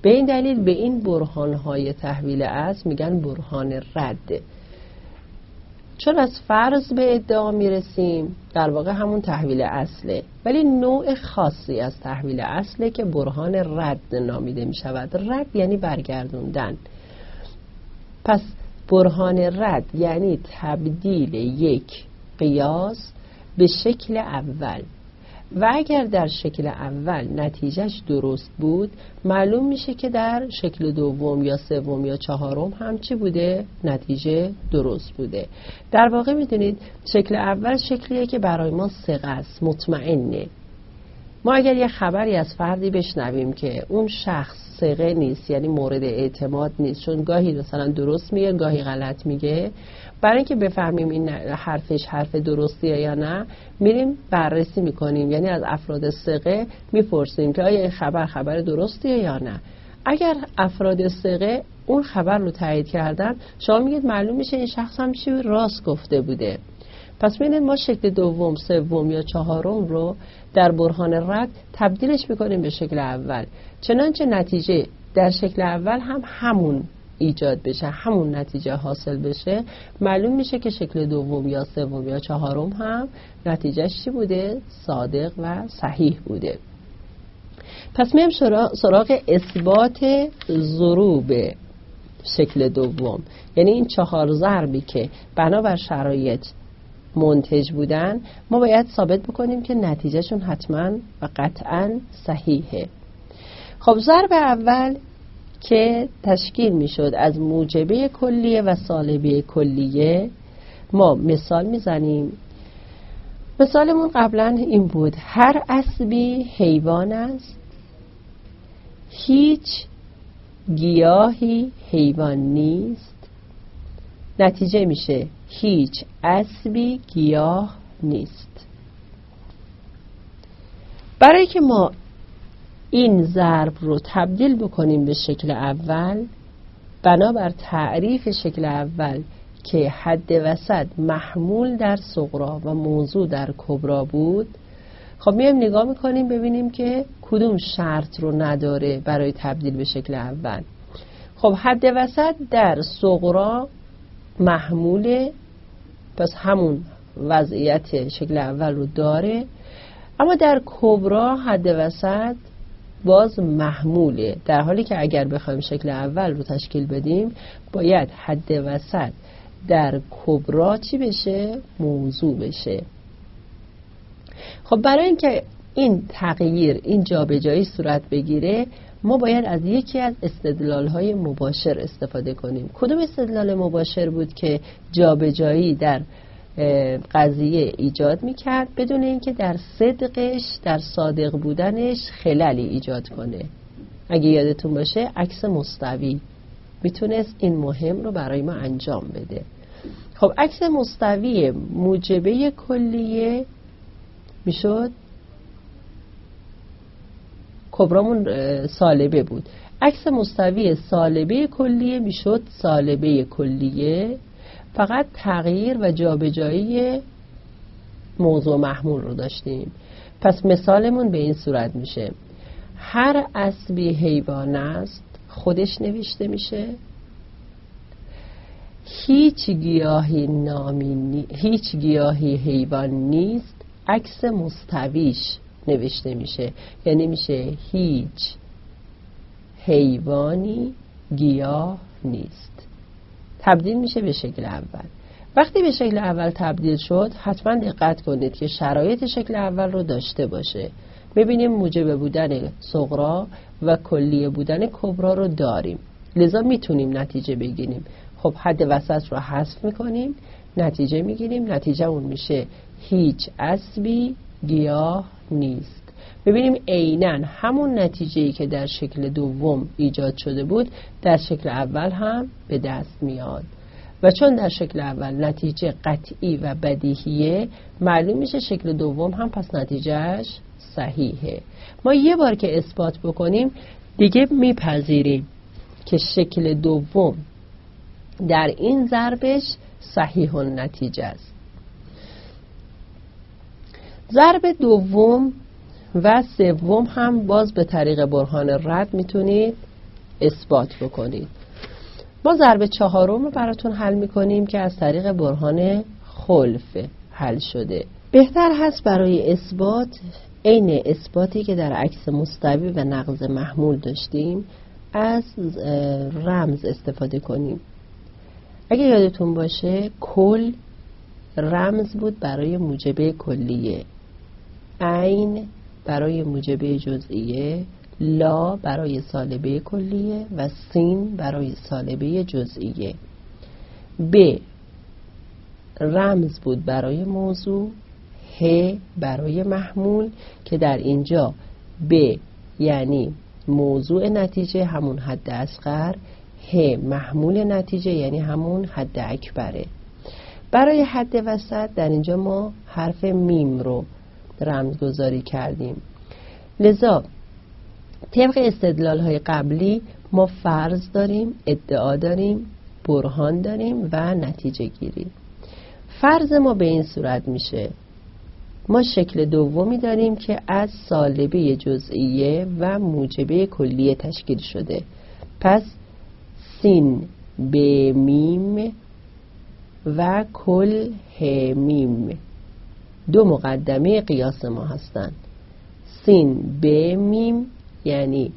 به این دلیل به این برهانهای تحویل اصل میگن برهان رد. چون از فرض به ادعا میرسیم، در واقع همون تحویل اصله، ولی نوع خاصی از تحویل اصله که برهان رد نامیده میشود. رد یعنی برگردوندن. پس برهان رد یعنی تبدیل یک قیاس به شکل اول، و اگر در شکل اول نتیجهش درست بود، معلوم میشه که در شکل دوم یا سوم یا چهارم هم چی بوده؟ نتیجه درست بوده. در واقع میدونید شکل اول شکلیه که برای ما ثقه است، مطمئنه. ما اگر یه خبری از فردی بشنویم که اون شخص ثقه نیست، یعنی مورد اعتماد نیست، چون گاهی مثلا درست میگه گاهی غلط میگه، برای اینکه بفهمیم این حرفش حرف درستیه یا نه، میریم بررسی میکنیم، یعنی از افراد ثقه میپرسیم که آیا این خبر خبر درستیه یا نه. اگر افراد ثقه اون خبر رو تایید کردن، شما میگید معلوم میشه این شخص هم چی راست گفته بوده. پس ببینید ما شکل دوم، سوم یا چهارم رو در برهان رد تبدیلش میکنیم به شکل اول، چنانچه نتیجه در شکل اول هم همون ایجاد بشه، همون نتیجه حاصل بشه. معلوم میشه که شکل دوم یا سوم یا چهارم هم نتیجهش چی بوده؟ صادق و صحیح بوده. پس میام سراغ اثبات ضروب شکل دوم، یعنی این چهار ضربی که بنابر شرایط منتج بودن، ما باید ثابت بکنیم که نتیجهشون حتما و قطعا صحیحه. خب ضرب اول که تشکیل میشد از موجبه کلیه و سالبه کلیه، ما مثال میزنیم. مثالمون قبلا این بود: هر اسبی حیوان است، هیچ گیاهی حیوان نیست. نتیجه میشه هیچ اسبی گیاه نیست. برای که ما این ضرب رو تبدیل بکنیم به شکل اول، بنابر تعریف شکل اول که حد وسط محمول در صغرا و موضوع در کبرا بود، خب میایم نگاه میکنیم ببینیم که کدوم شرط رو نداره برای تبدیل به شکل اول. خب حد وسط در صغرا محموله، پس همون وضعیت شکل اول رو داره، اما در کبرا حد وسط باز محموله، در حالی که اگر بخوایم شکل اول رو تشکیل بدیم باید حد وسط در کبرا چی بشه؟ موضوع بشه. خب برای اینکه این تغییر، این جابجایی صورت بگیره، ما باید از یکی از استدلال‌های مباشر استفاده کنیم. کدوم استدلال مباشر بود که جابجایی در قضیه ایجاد میکرد بدون اینکه در صدقش، در صادق بودنش خللی ایجاد کنه؟ اگه یادتون باشه عکس مستوی میتونست این مهم رو برای ما انجام بده. خب عکس مستوی موجبه کلیه میشد، کبرامون سالبه بود، عکس مستوی سالبه کلیه میشد سالبه کلیه، فقط تغییر و جابجایی موضوع محمول رو داشتیم. پس مثالمون به این صورت میشه: هر اسبی حیوان است، خودش نوشته میشه. هیچ گیاهی نامی نی... هیچ گیاهی حیوان نیست، عکس مستویش نوشته میشه، یعنی میشه هیچ حیوانی گیاه نیست. تبدیل میشه به شکل اول. وقتی به شکل اول تبدیل شد، حتما دقت کنید که شرایط شکل اول رو داشته باشه. ببینیم موجب بودن صغرا و کلیه بودن کبرا رو داریم، لذا میتونیم نتیجه بگیریم. خب حد وسط رو حذف میکنیم، نتیجه میگیریم. نتیجه اون میشه هیچ اسبی گیاه نیست. ببینیم عیناً همون نتیجه‌ای که در شکل دوم ایجاد شده بود در شکل اول هم به دست میاد، و چون در شکل اول نتیجه قطعی و بدیهیه، معلوم میشه شکل دوم هم پس نتیجهش صحیحه. ما یه بار که اثبات بکنیم دیگه میپذیریم که شکل دوم در این ضربش صحیح النتیجه است. ضرب دوم و سوم هم باز به طریق برهان رد میتونید اثبات بکنید. ما ضرب چهارم رو براتون حل میکنیم که از طریق برهان خلف حل شده. بهتر هست برای اثبات عین اثباتی که در عکس مستوی و نقض محمول داشتیم از رمز استفاده کنیم. اگه یادتون باشه کل رمز بود برای موجبه کلیه، عین برای موجبه جزئیه، لا برای سالبه کلیه و سین برای سالبه جزئیه. ب رمز بود برای موضوع، ه برای محمول که در اینجا ب یعنی موضوع نتیجه همون حد اصغر، ه محمول نتیجه یعنی همون حد اکبره. برای حد وسط در اینجا ما حرف میم رو رمزگذاری کردیم. لذا طبق استدلال های قبلی ما فرض داریم، ادعا داریم، برهان داریم و نتیجه گیری. فرض ما به این صورت میشه: ما شکل دومی داریم که از سالبه جزئیه و موجبه کلیه تشکیل شده. پس سین ب میم و کل ه میم دو مقدمه قیاس ما هستند. سین ب میم یعنی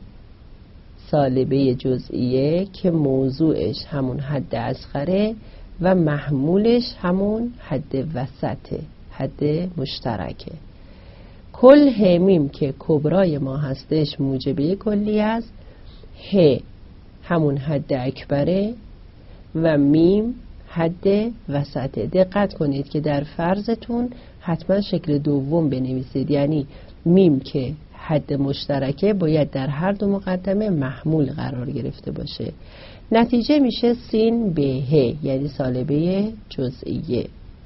سالبه جزئیه که موضوعش همون حد اصغره و محمولش همون حد وسطه، حد مشترکه. کل ه میم که کبرای ما هستش موجبه کلی است، ه همون حد اکبره و میم حد وسطه. دقت کنید که در فرضتون حتما شکل دوم بنویسید، یعنی میم که حد مشترکه باید در هر دو مقدمه محمول قرار گرفته باشه. نتیجه میشه سین به ه یعنی سالبه جزئیه.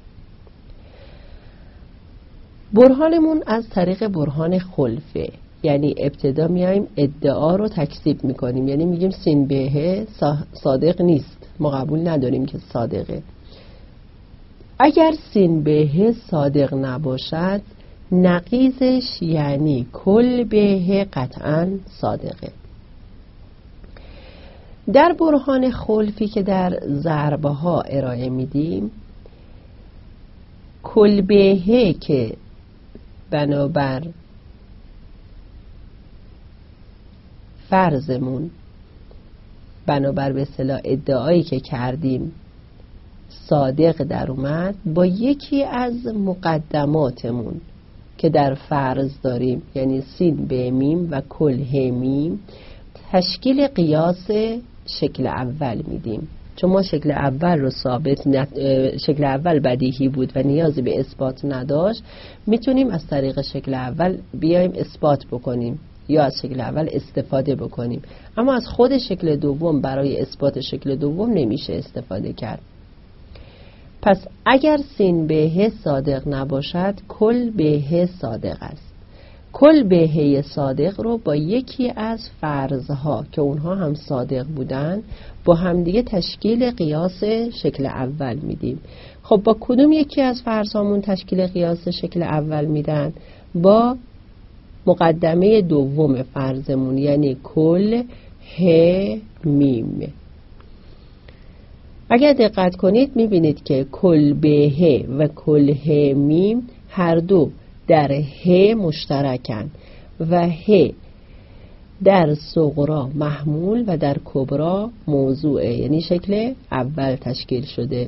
برهانمون از طریق برهان خلفه، یعنی ابتدا میایم ادعا رو تکذیب میکنیم، یعنی میگیم سین به ه صادق نیست، ما قبول نداریم که صادقه. اگر سین به ه صادق نباشد نقیضش یعنی کل به ه قطعا صادقه. در برهان خلفی که در ضربه ها ارائه میدیم، کل به ه که بنابر فرضمون، بنابر به اصطلاح ادعایی که کردیم صادق در اومد، با یکی از مقدماتمون که در فرض داریم یعنی سین به میم و کل ه میم تشکیل قیاس شکل اول میدیم. چون ما شکل اول رو ثابت نت... شکل اول بدیهی بود و نیازی به اثبات نداشت، میتونیم از طریق شکل اول بیایم اثبات بکنیم یا از شکل اول استفاده بکنیم، اما از خود شکل دوم برای اثبات شکل دوم نمیشه استفاده کرد. پس اگر سین به ه صادق نباشد کل به ه صادق است. کل به ه صادق رو با یکی از فرضها که اونها هم صادق بودن با همدیگه تشکیل قیاس شکل اول میدیم. خب با کدوم یکی از فرضهامون تشکیل قیاس شکل اول میدن؟ با مقدمه دوم فرضمون یعنی کل ه میم. اگر دقت کنید میبینید که کل به ه و کل ه میم هر دو در ه مشترکن و ه در صغرا محمول و در کبرا موضوعه، یعنی شکل اول تشکیل شده.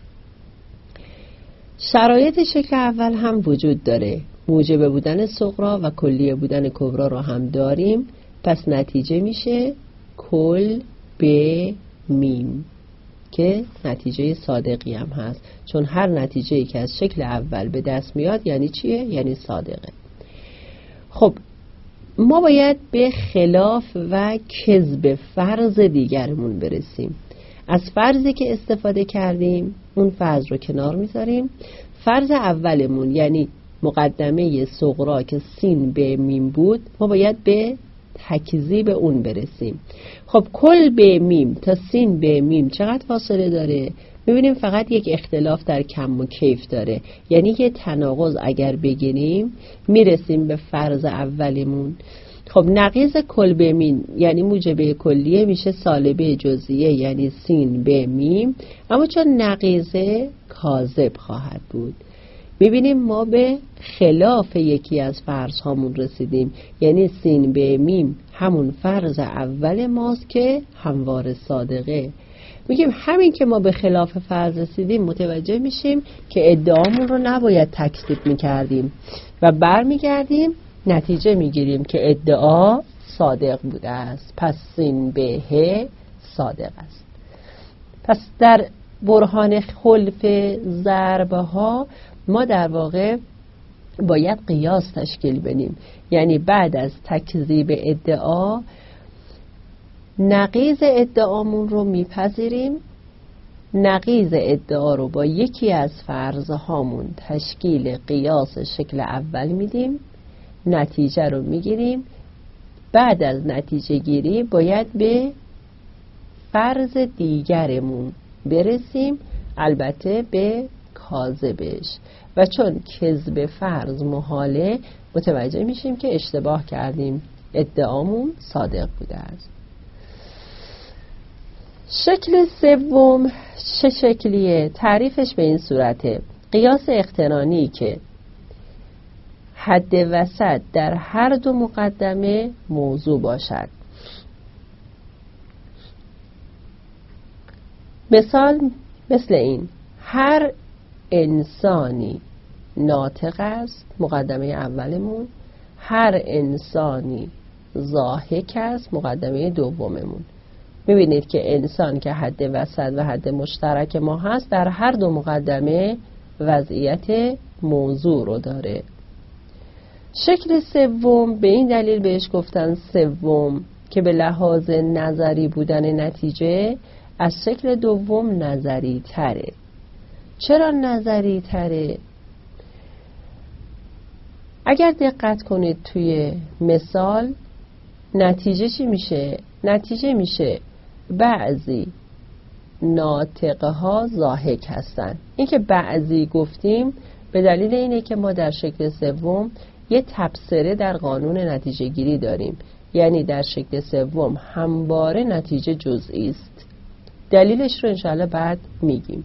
شرایط شکل اول هم وجود داره، موجب بودن صغرا و کلیه بودن کبرا رو هم داریم. پس نتیجه میشه کل به میم که نتیجه صادقی هم هست، چون هر نتیجه‌ای که از شکل اول به دست میاد یعنی چیه؟ یعنی صادقه. خب ما باید به خلاف و کذب فرض دیگرمون برسیم. از فرضی که استفاده کردیم اون فرض رو کنار میذاریم. فرض اولمون یعنی مقدمه صغرا که سین به میم بود، ما باید به تکذیب اون برسیم. خب کل به میم تا سین به میم چقدر فاصله داره؟ میبینیم فقط یک اختلاف در کم و کیف داره، یعنی یه تناقض اگر بگیریم میرسیم به فرض اولیمون. خب نقیض کل به مین یعنی موجبه کلیه میشه سالبه جزئیه یعنی سین به میم، اما چون نقیضه کاذب خواهد بود. میبینیم ما به خلاف یکی از فرض هامون رسیدیم، یعنی سین به میم همون فرض اول ماست که هموار صادقه. میگیم همین که ما به خلاف فرض رسیدیم متوجه میشیم که ادعامون رو نباید تکذیب میکردیم و برمیگردیم نتیجه میگیریم که ادعا صادق بوده است، پس سین به صادق است. پس در برهان خلف ضربه ها ما در واقع باید قیاس تشکیل بدیم، یعنی بعد از تکذیب ادعا نقیض ادعامون رو میپذیریم، نقیض ادعا رو با یکی از فرضهامون تشکیل قیاس شکل اول میدیم، نتیجه رو میگیریم. بعد از نتیجه گیری باید به فرض دیگرمون برسیم، البته به کاذبش، و چون کذب فرض محاله متوجه میشیم که اشتباه کردیم، ادعامون صادق بوده است. شکل سوم چه شکلیه؟ تعریفش به این صورته: قیاس اقترانی که حد وسط در هر دو مقدمه موضوع باشد. مثال مثل این: هر انسانی ناطق است، مقدمه اولمون. هر انسانی ضاحک است، مقدمه دوممون. میبینید که انسان که حد وسط و حد مشترک ما هست در هر دو مقدمه وضعیت موضوع رو داره. شکل سوم به این دلیل بهش گفتن سوم که به لحاظ نظری بودن نتیجه از شکل دوم نظری تره. چرا نظری تره؟ اگر دقت کنید توی مثال نتیجه چی میشه؟ نتیجه میشه بعضی ناطقه ها ضاحک هستن. این که بعضی گفتیم به دلیل اینه که ما در شکل سوم یه تبصره در قانون نتیجه گیری داریم، یعنی در شکل سوم همواره نتیجه جزئی است. دلیلش رو انشاءالله بعد میگیم.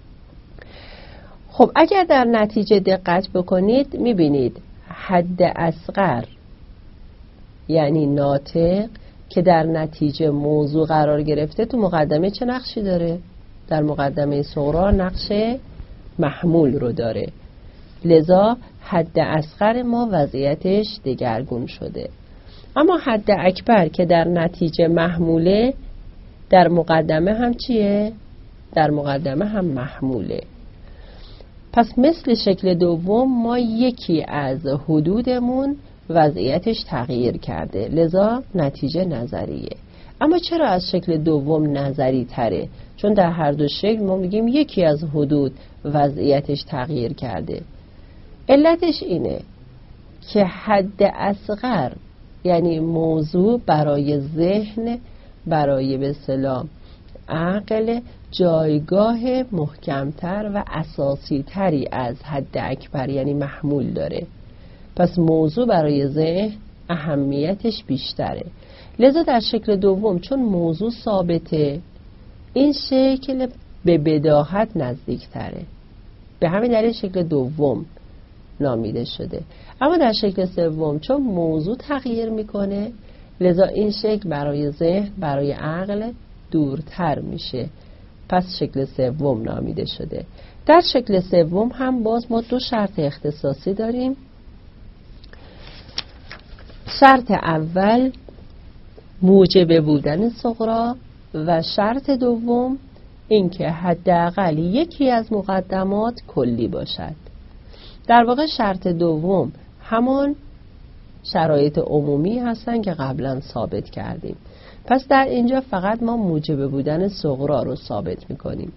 خب اگر در نتیجه دقت بکنید میبینید حد اصغر یعنی ناطق که در نتیجه موضوع قرار گرفته تو مقدمه چه نقشی داره؟ در مقدمه صغرا نقش محمول رو داره، لذا حد اصغر ما وضعیتش دگرگون شده. اما حد اکبر که در نتیجه محموله در مقدمه هم چیه؟ در مقدمه هم محموله. پس مثل شکل دوم ما یکی از حدودمون وضعیتش تغییر کرده، لذا نتیجه نظریه. اما چرا از شکل دوم نظری تره؟ چون در هر دو شکل ما میگیم یکی از حدود وضعیتش تغییر کرده. علتش اینه که حد اصغر یعنی موضوع برای ذهن، برای به اصطلاح عقل جایگاه محکمتر و اساسی تری از حد اکبر یعنی محمول داره. پس موضوع برای ذهن اهمیتش بیشتره، لذا در شکل دوم چون موضوع ثابته این شکل به بداهت نزدیک تره، به همین دلیل شکل دوم نامیده شده. اما در شکل سوم چون موضوع تغییر میکنه لذا این شکل برای ذهن، برای عقل دورتر میشه، پس شکل سوم نامیده شده. در شکل سوم هم باز ما دو شرط اختصاصی داریم. شرط اول موجب بودن صغرا و شرط دوم اینکه حداقل یکی از مقدمات کلی باشد. در واقع شرط دوم همان شرایط عمومی هستن که قبلا ثابت کردیم. پس در اینجا فقط ما موجب بودن صغرا رو ثابت میکنیم.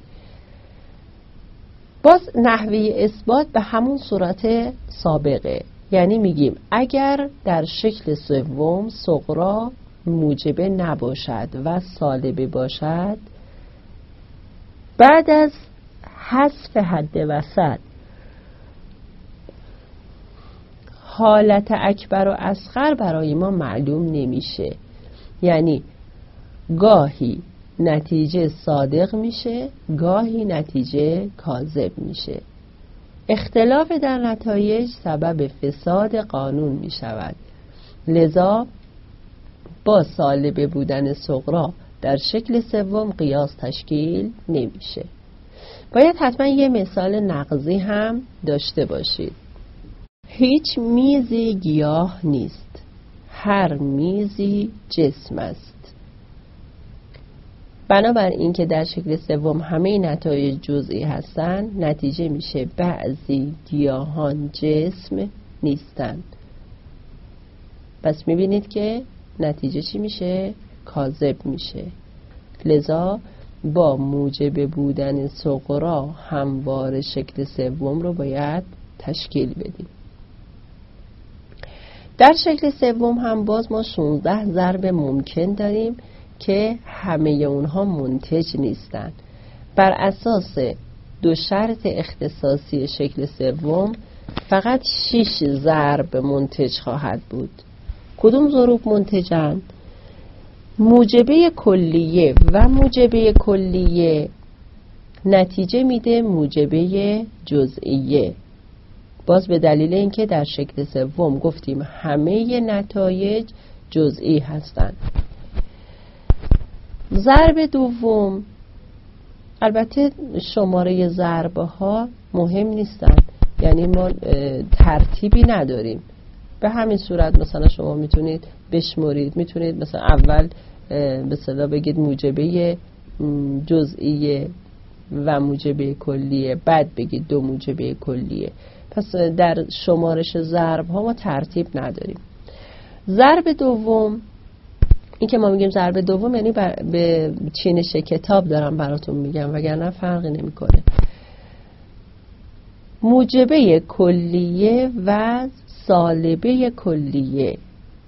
باز نحوه اثبات به همون صورت سابقه، یعنی میگیم اگر در شکل سوم صغرا موجبه نباشد و سالبه باشد، بعد از حذف حد وسط حالت اکبر و اصغر برای ما معلوم نمیشه، یعنی گاهی نتیجه صادق میشه، گاهی نتیجه کاذب میشه. اختلاف در نتایج سبب فساد قانون میشود، لذا با سالبه بودن صغرا در شکل سوم قیاس تشکیل نمیشه. باید حتما یه مثال نقضی هم داشته باشید. هیچ میزی گیاه نیست، هر میزی جسم است. بنابراین که در شکل سوم همه نتایج جزئی هستند، نتیجه میشه بعضی گیاهان جسم نیستند. پس میبینید که نتیجه چی میشه؟ کاذب میشه. لذا با موجب بودن صغرا همواره شکل سوم رو باید تشکیل بدیم. در شکل سوم هم باز ما شانزده ضرب ممکن داریم که همه اونها منتج نیستن. بر اساس دو شرط اختصاصی شکل سوم فقط شش ضرب منتج خواهد بود. کدوم ضروب منتجن؟ موجبه کلیه و موجبه کلیه نتیجه میده موجبه جزئیه. باز به دلیل اینکه در شکل سوم گفتیم همه نتایج جزئی هستند. ضرب دوم، البته شماره ضربه ها مهم نیستن، یعنی ما ترتیبی نداریم. به همین صورت مثلا شما میتونید بشمرید، میتونید مثلا اول به اصطلاح بگید موجبه جزئیه و موجبه کلیه، بعد بگید دو موجبه کلیه. پس در شمارش ضرب ها ما ترتیب نداریم. ضرب دوم، این که ما میگیم ضرب دوم یعنی به چینش کتاب دارم براتون میگم، وگرنه فرقی نمیکنه. موجبه کلیه و سالبه کلیه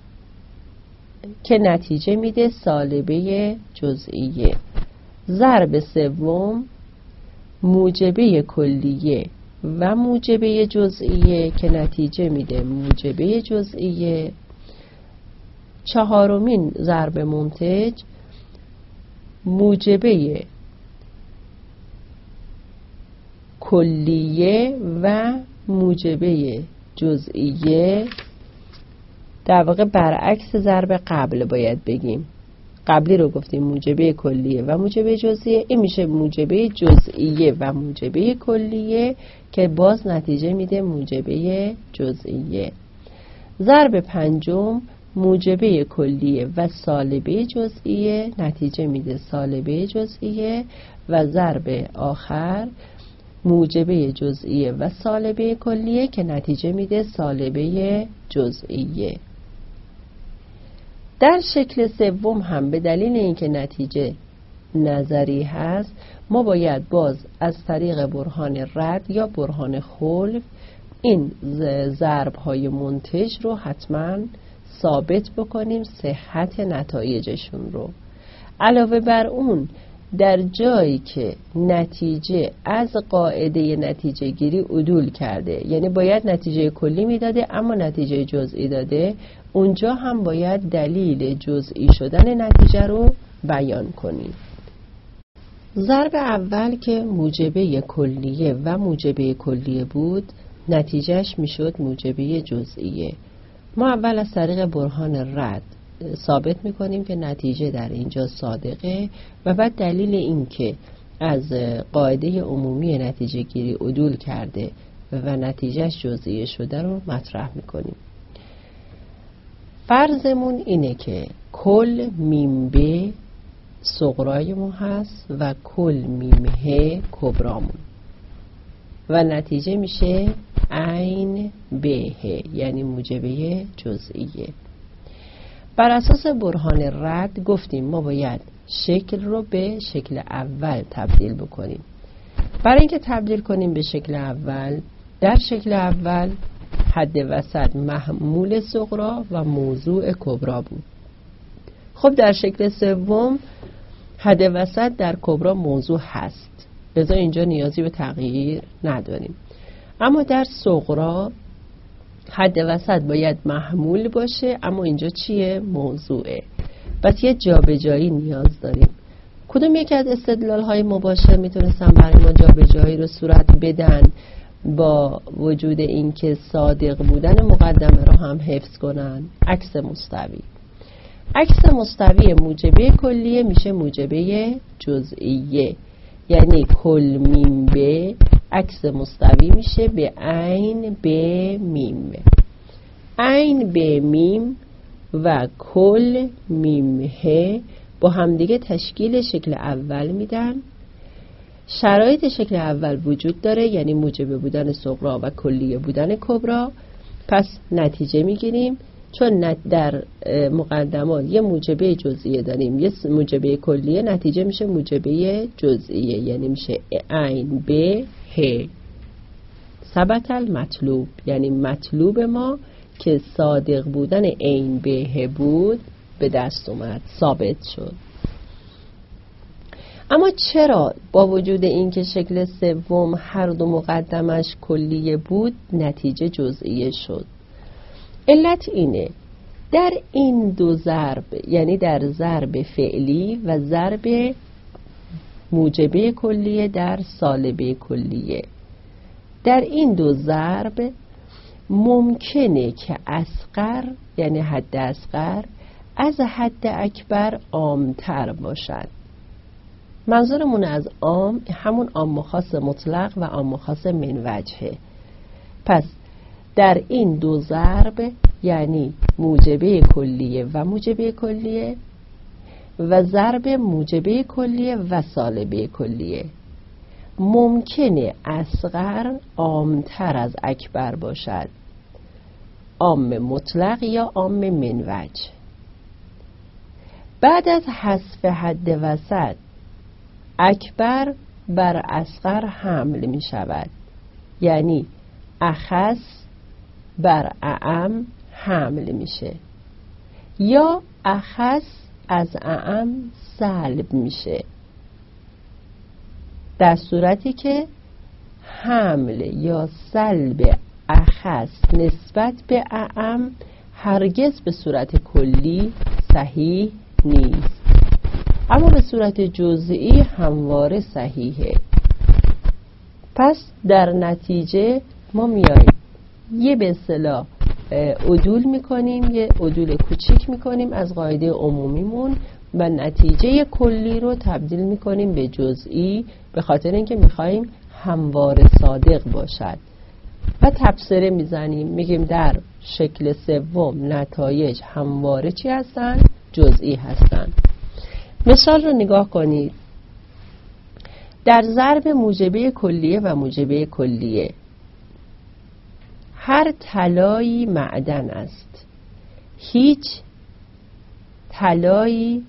که نتیجه میده سالبه جزئیه. ضرب سوم، موجبه کلیه و موجبه جزئیه که نتیجه میده موجبه جزئیه. چهارمین ضرب منتج، موجبه کلیه و موجبه جزئیه، در واقع برعکس ضرب قبل باید بگیم. قبلی رو گفتیم موجبه کلیه و موجبه جزئیه، این میشه موجبه جزئیه و موجبه کلیه که باز نتیجه میده موجبه جزئیه. ضرب پنجم، موجبه کلیه و سالبه جزئیه نتیجه میده سالبه جزئیه. و ضرب آخر، موجبه جزئیه و سالبه کلیه که نتیجه میده سالبه جزئیه. در شکل سوم هم به دلیل اینکه نتیجه نظری هست، ما باید باز از طریق برهان رد یا برهان خلف این ضرب های منتج رو حتما ثابت بکنیم صحت نتایجشون رو. علاوه بر اون، در جایی که نتیجه از قاعده نتیجه گیری عدول کرده، یعنی باید نتیجه کلی میداده اما نتیجه جزئی داده، اونجا هم باید دلیل جزئی شدن نتیجه رو بیان کنیم. ضرب اول که موجبه کلیه و موجبه کلیه بود، نتیجهش میشد موجبه جزئیه. ما اول از طریق برهان رد ثابت میکنیم که نتیجه در اینجا صادقه و بعد دلیل این که از قاعده عمومی نتیجه گیری عدول کرده و نتیجهش جزئیه شده رو مطرح میکنیم. فرضمون اینه که کل میم ب صغرایمون هست و کل میم ه کبرامون و نتیجه میشه عین ب ه، یعنی موجبه جزئیه. بر اساس برهان رد گفتیم ما باید شکل رو به شکل اول تبدیل بکنیم. برای اینکه تبدیل کنیم به شکل اول، در شکل اول حد وسط محمول صغرا و موضوع کبرا بود. خب در شکل سوم حد وسط در کبرا موضوع هست، لذا اینجا نیازی به تغییر نداریم. اما در صغرا حد وسط باید محمول باشه، اما اینجا چیه؟ موضوعه. پس یه جابجایی نیاز داریم. کدوم یکی از استدلال های مباشر میتونستن برای ما جابجایی رو صورت بدن با وجود اینکه صادق بودن مقدمه رو هم حفظ کنن؟ عکس مستوی. عکس مستوی موجبه کلیه میشه موجبه جزئیه، یعنی کل میم به عکس مستوی میشه به عین به میم. عین به میم و کل میم ه با همدیگه تشکیل شکل اول میدن. شرایط شکل اول وجود داره، یعنی موجبه بودن صغرا و کلیه بودن کبرا. پس نتیجه میگیریم چون در مقدمات یه موجبه جزئیه داریم یه موجبه کلیه، نتیجه میشه موجبه جزئیه، یعنی میشه عین به ه. ثبت المطلوب، یعنی مطلوب ما که صادق بودن عین به ه بود به دست اومد، ثابت شد. اما چرا با وجود اینکه شکل سوم هر دو مقدمش کلیه بود نتیجه جزئیه شد؟ علت اینه در این دو ضرب، یعنی در ضرب فعلی و ضرب موجبه کلیه در سالبه کلیه، در این دو ضرب ممکنه که اصغر یعنی حد اصغر از حد اکبر عامتر باشد. منظورمون از عام همون عام و خاص مطلق و عام و خاص من وجهه. پس در این دو ضرب، یعنی موجبه کلیه و موجبه کلیه و ضرب موجبه کلیه و سالبه کلیه، ممکنه اصغر عامتر از اکبر باشد، عام مطلق یا عام من وجه. بعد از حذف حد وسط اکبر بر اصغر حمل می شود، یعنی اخص بر اعم حمل میشه یا اخص از اعم سلب میشه، در صورتی که حمل یا سلب اخص نسبت به اعم هرگز به صورت کلی صحیح نیست، اما به صورت جزئی همواره صحیحه. پس در نتیجه ما میاییم یه به اصطلاح عدول میکنیم، یه عدول کوچیک میکنیم از قاعده عمومیمون و نتیجه کلی رو تبدیل میکنیم به جزئی، به خاطر اینکه میخواییم همواره صادق باشد و تبصره میزنیم، میگیم در شکل سوم نتایج همواره چی هستن؟ جزئی هستن. مثال رو نگاه کنید. در ضرب موجبه کلیه و موجبه کلیه هر طلایی معدن است، هیچ طلایی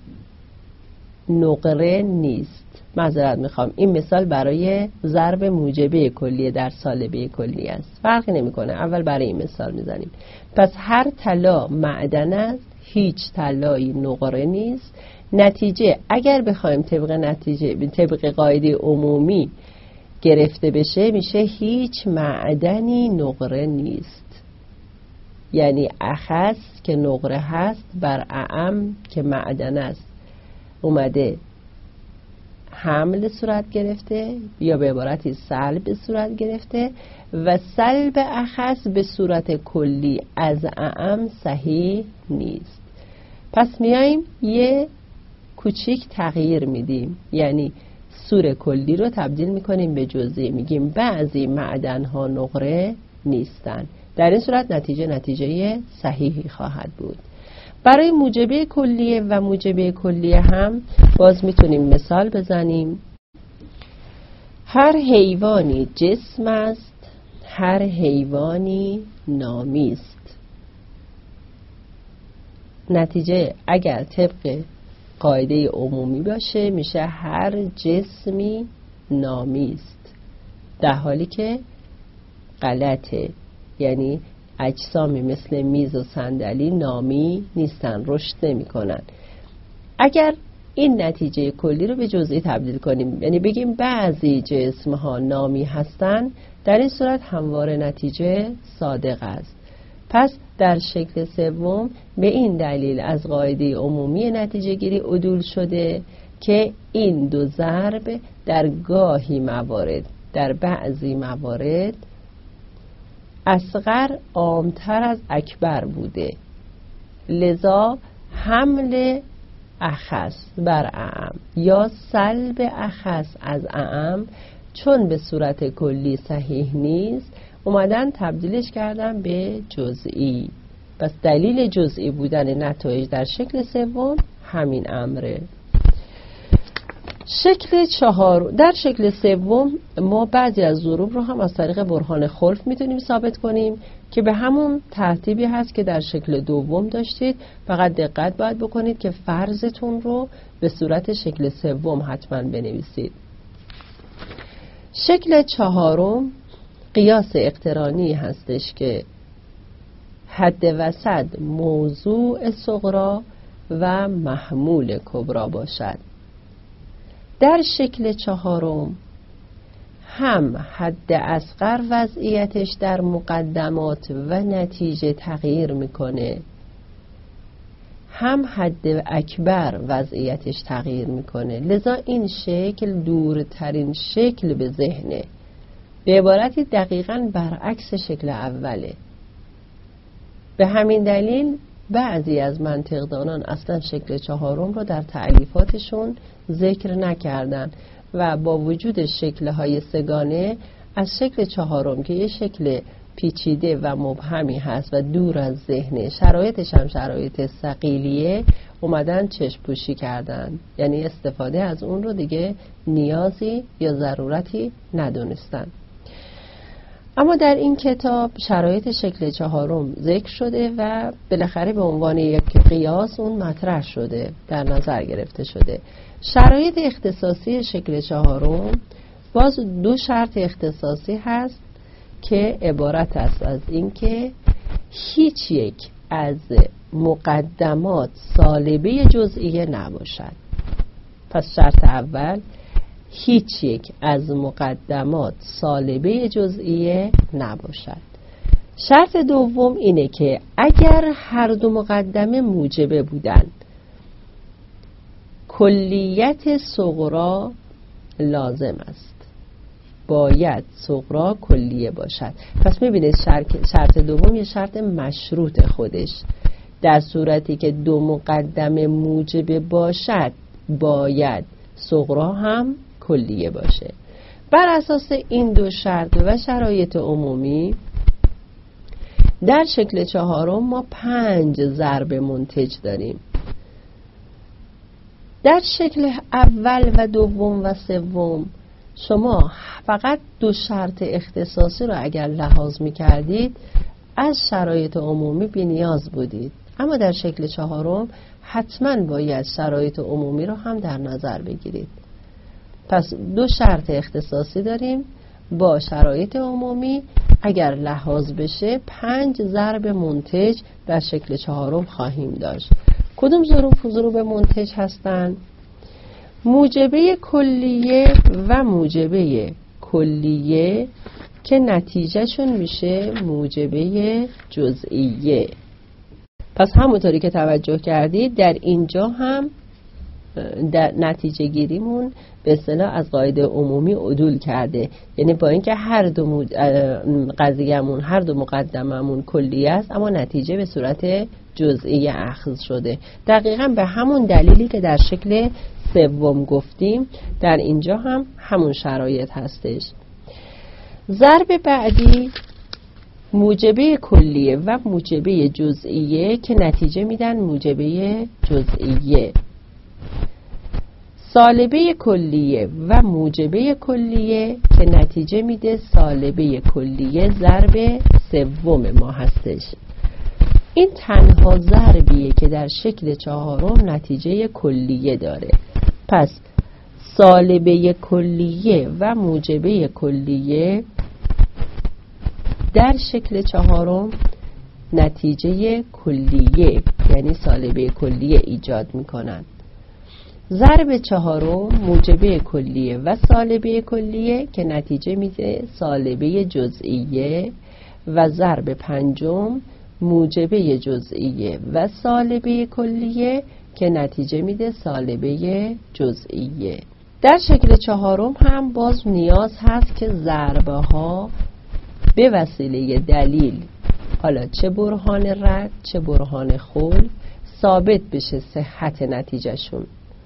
نقره نیست. معذرت میخوام، این مثال برای ضرب موجبه کلیه در سالبه کلیه است، فرقی نمیکنه، اول برای این مثال میزنیم. پس هر طلا معدن است، هیچ طلایی نقره نیست. نتیجه اگر بخوایم طبق نتیجه طبق قاعده عمومی گرفته بشه میشه هیچ معدنی نقره نیست، یعنی اخص که نقره هست بر اعم که معدن است اومده حمل صورت گرفته یا به عبارتی سلب صورت گرفته و سلب اخص به صورت کلی از اعم صحیح نیست. پس میایم یه کوچیک تغییر میدیم، یعنی سور کلی رو تبدیل میکنیم به جزئی، میگیم بعضی معدن ها نقره نیستن. در این صورت نتیجه نتیجه صحیحی خواهد بود. برای موجبه کلیه و موجبه کلیه هم باز میتونیم مثال بزنیم. هر حیوانی جسم است، هر حیوانی نامی است. نتیجه اگر طبق قاعده عمومی باشه میشه هر جسمی نامی است، در حالی که غلطه، یعنی اجسامی مثل میز و صندلی نامی نیستن، رشد نمی کنن. اگر این نتیجه کلی رو به جزئی تبدیل کنیم، یعنی بگیم بعضی جسم ها نامی هستن، در این صورت همواره نتیجه صادق است. پس در شکل سوم به این دلیل از قاعده عمومی نتیجه گیری عدول شده که این دو ضرب در گاهی موارد، در بعضی موارد اصغر عامتر از اکبر بوده، لذا حمل اخص بر اعم یا سلب اخص از اعم چون به صورت کلی صحیح نیست، اومدن تبدیلش کردن به جزئی. پس دلیل جزئی بودن نتایج در شکل سوم همین امره. شکل چهار، در شکل سوم ما بعضی از ضروب رو هم از طریق برهان خلف میتونیم ثابت کنیم که به همون ترتیبی هست که در شکل دوم داشتید، فقط دقت باید بکنید که فرضتون رو به صورت شکل سوم حتما بنویسید. شکل چهارم قیاس اقترانی هستش که حد وسط موضوع صغرا و محمول کبرا باشد. در شکل چهارم هم حد اصغر وضعیتش در مقدمات و نتیجه تغییر میکنه، هم حد اکبر وضعیتش تغییر میکنه، لذا این شکل دورترین شکل به ذهنه، به عبارتی دقیقاً برعکس شکل اوله. به همین دلیل بعضی از منطقدانان اصلا شکل چهارم رو در تألیفاتشون ذکر نکردن و با وجود شکل‌های سگانه از شکل چهارم که یه شکل پیچیده و مبهمی هست و دور از ذهن، شرایطش هم شرایط ثقیلیه، اومدن چشم پوشی کردن، یعنی استفاده از اون رو دیگه نیازی یا ضرورتی ندونستن. اما در این کتاب شرایط شکل چهارم ذکر شده و بالاخره به عنوان یک قیاس اون مطرح شده، در نظر گرفته شده. شرایط اختصاصی شکل چهارم باز دو شرط اختصاصی هست که عبارت است از اینکه هیچ یک از مقدمات سالبه جزئیه نباشد. پس شرط اول، هیچ یک از مقدمات سالبه جزئیه نباشد. شرط دوم اینه که اگر هر دو مقدمه موجبه بودن، کلیت صغرا لازم است، باید صغرا کلیه باشد. پس میبینید شرط دوم یه شرط مشروط خودش، در صورتی که دو مقدمه موجبه باشد باید صغرا هم کلیه باشه. بر اساس این دو شرط و شرایط عمومی در شکل چهارم ما پنج ضرب منتج داریم. در شکل اول و دوم و سوم شما فقط دو شرط اختصاصی رو اگر لحاظ می کردید از شرایط عمومی بی نیاز بودید، اما در شکل چهارم حتما باید شرایط عمومی رو هم در نظر بگیرید. پس دو شرط اختصاصی داریم با شرایط عمومی، اگر لحاظ بشه پنج ضرب منتج در شکل چهارم خواهیم داشت. کدوم ضروب ضروب منتج هستند؟ موجبه کلیه و موجبه کلیه که نتیجهشون میشه موجبه جزئیه. پس همونطوری که توجه کردید در اینجا هم در نتیجه گیریمون به اصطلاح از قاعده عمومی عدول کرده، یعنی با اینکه هر دو مج... قضیه‌مون هر دو مقدممون کلیه است اما نتیجه به صورت جزئی اخذ شده. دقیقاً به همون دلیلی که در شکل سوم گفتیم در اینجا هم همون شرایط هستش. ضرب بعدی موجبه کلیه و موجبه جزئیه که نتیجه میدن موجبه جزئیه. سالبه کلیه و موجبه کلیه که نتیجه میده سالبه کلیه ضرب سوم ما هستش. این تنها ضربیه که در شکل چهارم نتیجه کلیه داره. پس سالبه کلیه و موجبه کلیه در شکل چهارم نتیجه کلیه یعنی سالبه کلیه ایجاد میکنن. ضرب چهارم موجبه کلیه و سالبه کلیه که نتیجه میده سالبه جزئیه و ضرب پنجم موجبه جزئیه و سالبه کلیه که نتیجه میده سالبه جزئیه. در شکل چهارم هم باز نیاز هست که ضربه ها به وسیله دلیل، حالا چه برهان رد چه برهان خلف، ثابت بشه صحت نتیجهشون.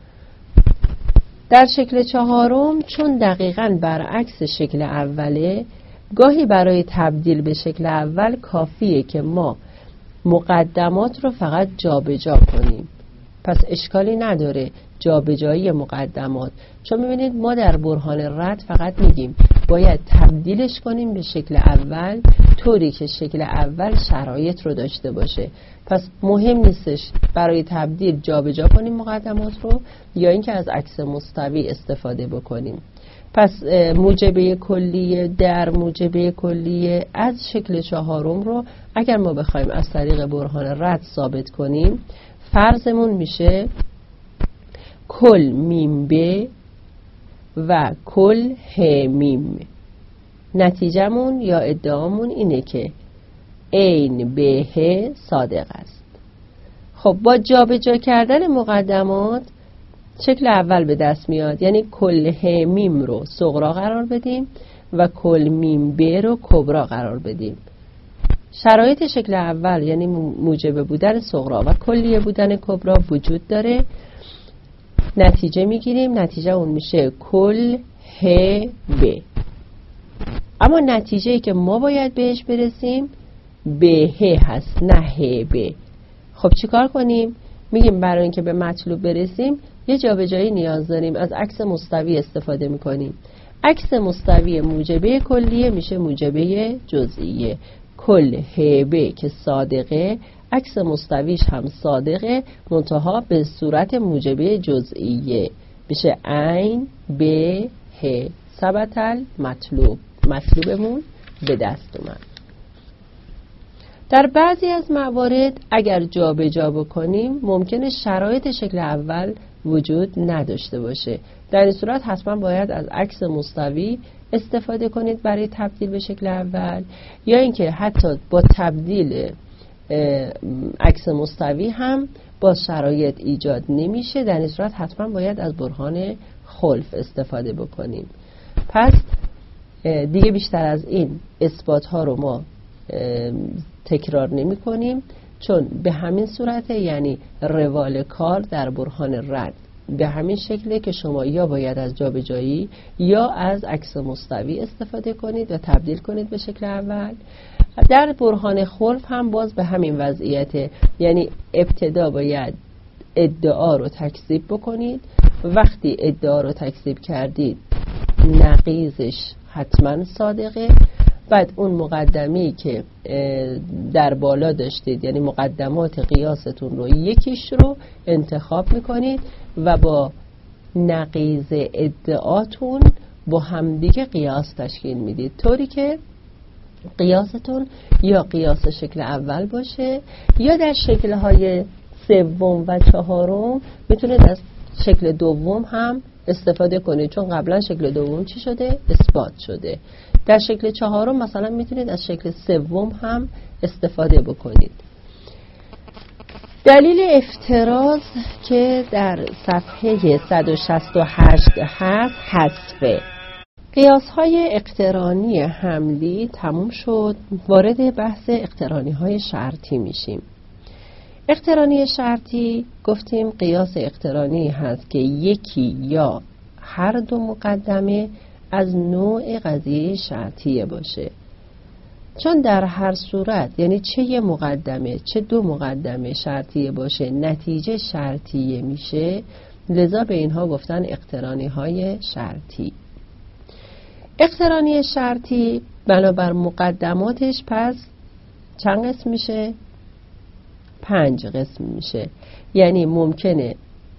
در شکل چهارم چون دقیقاً برعکس شکل اوله، گاهی برای تبدیل به شکل اول کافیه که ما مقدمات رو فقط جابجا کنیم. پس اشکالی نداره جابجایی مقدمات، چون میبینید ما در برهان رد فقط میگیم باید تبدیلش کنیم به شکل اول طوری که شکل اول شرایط رو داشته باشه. پس مهم نیستش برای تبدیل جابجا کنیم مقدمات رو یا اینکه از عکس مستوی استفاده بکنیم. پس موجبه کلیه در موجبه کلیه از شکل چهارم رو اگر ما بخوایم از طریق برهان رد ثابت کنیم، فرضمون میشه کل میم ب و کل ه میم. نتیجمون یا ادعامون اینه که عین به ه صادق است. خب با جابجا کردن مقدمات شکل اول به دست میاد، یعنی کل ه میم رو صغرا قرار بدیم و کل میم ب رو کبرا قرار بدیم. شرایط شکل اول یعنی موجب بودن صغرا و کلیه بودن کبرا وجود داره. نتیجه میگیریم، نتیجه اون میشه کل ه ب. اما نتیجه‌ای که ما باید بهش برسیم به ه هست نه ه ب. خب چیکار کنیم؟ میگیم برای اینکه به مطلوب برسیم یه جابجایی نیاز داریم، از عکس مستوی استفاده میکنیم. عکس مستوی موجبه کلیه میشه موجبه جزئیه. کل ه ب که صادقه، عکس مستویش هم صادقه، منتها به صورت موجبه جزئیه میشه عین به ه. ثبت المطلوب، مطلوبمون به دست اومد. در بعضی از موارد اگر جابجا بکنیم ممکنه شرایط شکل اول وجود نداشته باشه. در این صورت حتما باید از عکس مستوی استفاده کنید برای تبدیل به شکل اول، یا اینکه حتی با تبدیل عکس مستوی هم با شرایط ایجاد نمیشه. در این صورت حتما باید از برهان خلف استفاده بکنیم. پس دیگه بیشتر از این اثبات ها رو ما تکرار نمی کنیم، چون به همین صورته، یعنی روال کار در برهان رد به همین شکله که شما یا باید از جابجایی یا از عکس مستوی استفاده کنید و تبدیل کنید به شکل اول. در برهان خلف هم باز به همین وضعیته، یعنی ابتدا باید ادعا رو تکذیب بکنید. وقتی ادعا رو تکذیب کردید نقیضش حتما صادقه. بعد اون مقدمی که در بالا داشتید، یعنی مقدمات قیاستون رو یکیش رو انتخاب میکنید و با نقیض ادعاتون با همدیگه قیاس تشکیل میدید، طوری که قیاستون یا قیاس شکل اول باشه یا در شکل‌های سوم و چهارم میتونید از شکل دوم هم استفاده کنید، چون قبلا شکل دوم چی شده؟ اثبات شده. در شکل چهارم مثلا میتونید از شکل سوم هم استفاده بکنید. دلیل افتراض که در صفحه صد و شصت و هشت هست حذفه. قیاس‌های اقترانی حملی تموم شد. وارد بحث اقترانی‌های شرطی میشیم. اقترانی شرطی گفتیم قیاس اقترانی هست که یکی یا هر دو مقدمه از نوع قضیه شرطیه باشه. چون در هر صورت، یعنی چه یه مقدمه چه دو مقدمه شرطیه باشه نتیجه شرطیه میشه، لذا به اینها گفتن اقترانی های شرطی. اقترانی شرطی بنابر مقدماتش پس چند قسم میشه؟ پنج قسم میشه. یعنی ممکنه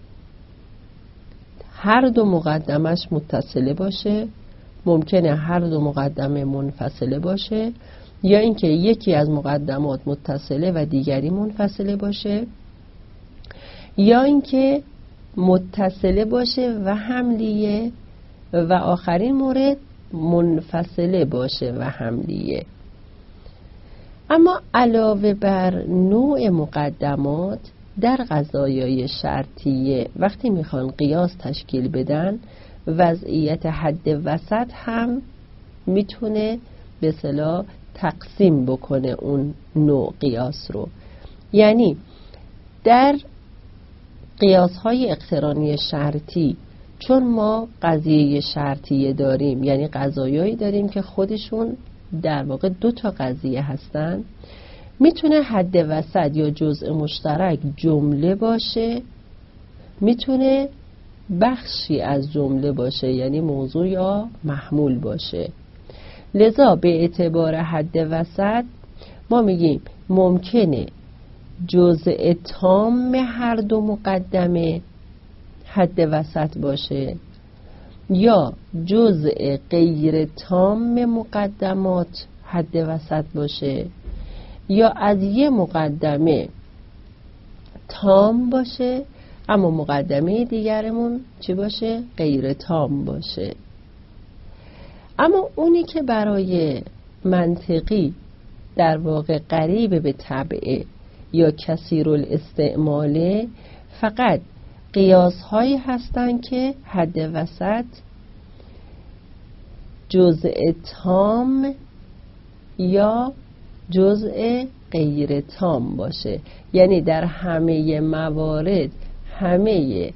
هر دو مقدمش متصله باشه، ممکنه هر دو مقدمه منفصله باشه، یا اینکه یکی از مقدمات متصله و دیگری منفصله باشه، یا اینکه متصله باشه و حملیه و آخرین مورد منفصله باشه و حملیه. اما علاوه بر نوع مقدمات در قضایای شرطیه وقتی میخوان قیاس تشکیل بدن، وضعیت حد وسط هم میتونه به اصطلاح تقسیم بکنه اون نوع قیاس رو. یعنی در قیاس‌های اقترانی شرطی چون ما قضیه شرطیه داریم، یعنی قضایایی داریم که خودشون در واقع دو تا قضیه هستن، میتونه حد وسط یا جزء مشترک جمله باشه، میتونه بخشی از جمله باشه یعنی موضوع یا محمول باشه. لذا به اعتبار حد وسط ما میگیم ممکنه جزء تام هر دو مقدمه حد وسط باشه یا جزء غیر تام مقدمات حد وسط باشه، یا از یه مقدمه تام باشه اما مقدمه دیگرمون چی باشه؟ غیر تام باشه. اما اونی که برای منطقی در واقع قریب به طبعه یا کثیر الاستعماله، فقط قیاس هایی هستن که حد وسط جزء تام یا جزء غیر تام باشه، یعنی در همه موارد همه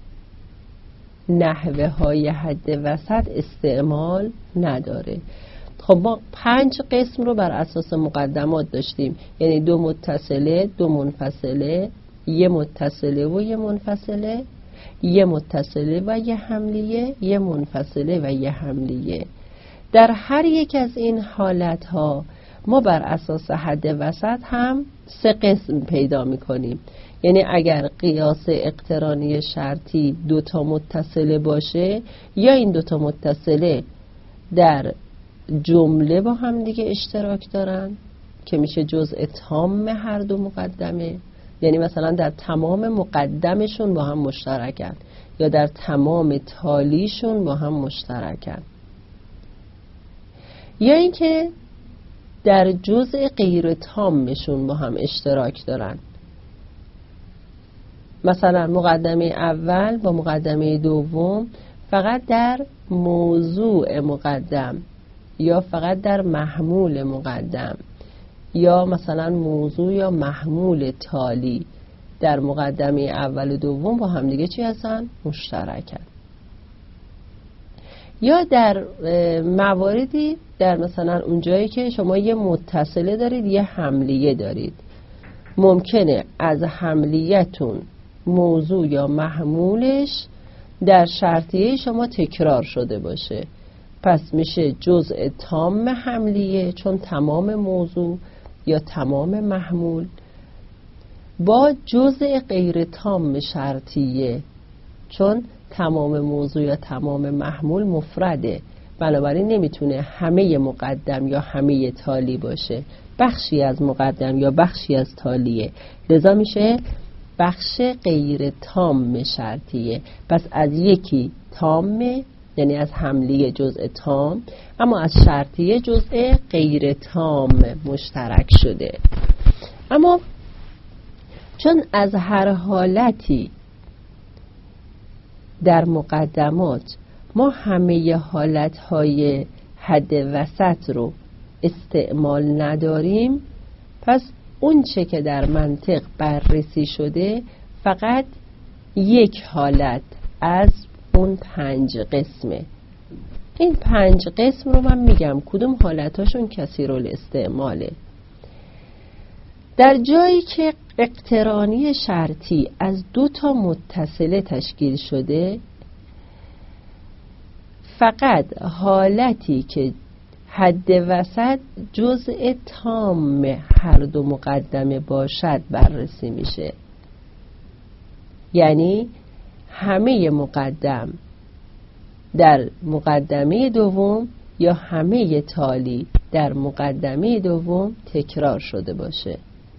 نحوه های حد وسط استعمال نداره. خب ما پنج قسم رو بر اساس مقدمات داشتیم، یعنی دو متصله، دو منفصله، یه متصله و یه منفصله، یه متصله و یه حملیه، یه منفصله و یه حملیه. در هر یک از این حالت ها ما بر اساس حد وسط هم سه قسم پیدا میکنیم. یعنی اگر قیاس اقترانی شرطی دو تا متصله باشه، یا این دو تا متصله در جمله با هم دیگه اشتراک دارن که میشه جزء تام هر دو مقدمه، یعنی مثلا در تمام مقدمشون با هم مشترکن، یا در تمام تالیشون با هم مشترکن، یا اینکه در جزء غیر تامشون با هم اشتراک دارن. مثلا مقدمه اول با مقدمه دوم فقط در موضوع مقدم، یا فقط در محمول مقدم، یا مثلا موضوع یا محمول تالی در مقدمه اول و دوم با هم دیگه چی هستن؟ مشترکن. یا در مواردی در مثلا اونجایی که شما یه متصله دارید یه حملیه دارید، ممکنه از حملیتون موضوع یا محمولش در شرطیه شما تکرار شده باشه، پس میشه جزء تام حملیه چون تمام موضوع یا تمام محمول، با جزء غیر تام شرطیه چون تمام موضوع یا تمام محمول مفرده، بنابراین نمیتونه همه مقدم یا همه تالی باشه، بخشی از مقدم یا بخشی از تالیه، لذا میشه بخش غیر تام شرطیه. پس از یکی تامه، یعنی از حملیه جزء تام، اما از شرطیه جزء غیر تام مشترک شده. اما چون از هر حالتی در مقدمات ما همه حالتهای حد وسط رو استعمال نداریم، پس اون چه که در منطق بررسی شده فقط یک حالت از اون پنج قسمه. این پنج قسم رو من میگم کدوم حالتاشون کثیر الاستعماله. در جایی که اقترانی شرطی از دو تا متصله تشکیل شده، فقط حالتی که حد وسط جزء تام هر دو مقدمه باشد بررسی میشه. یعنی همه مقدم در مقدمه دوم یا همه تالی در مقدمه دوم تکرار شده باشه.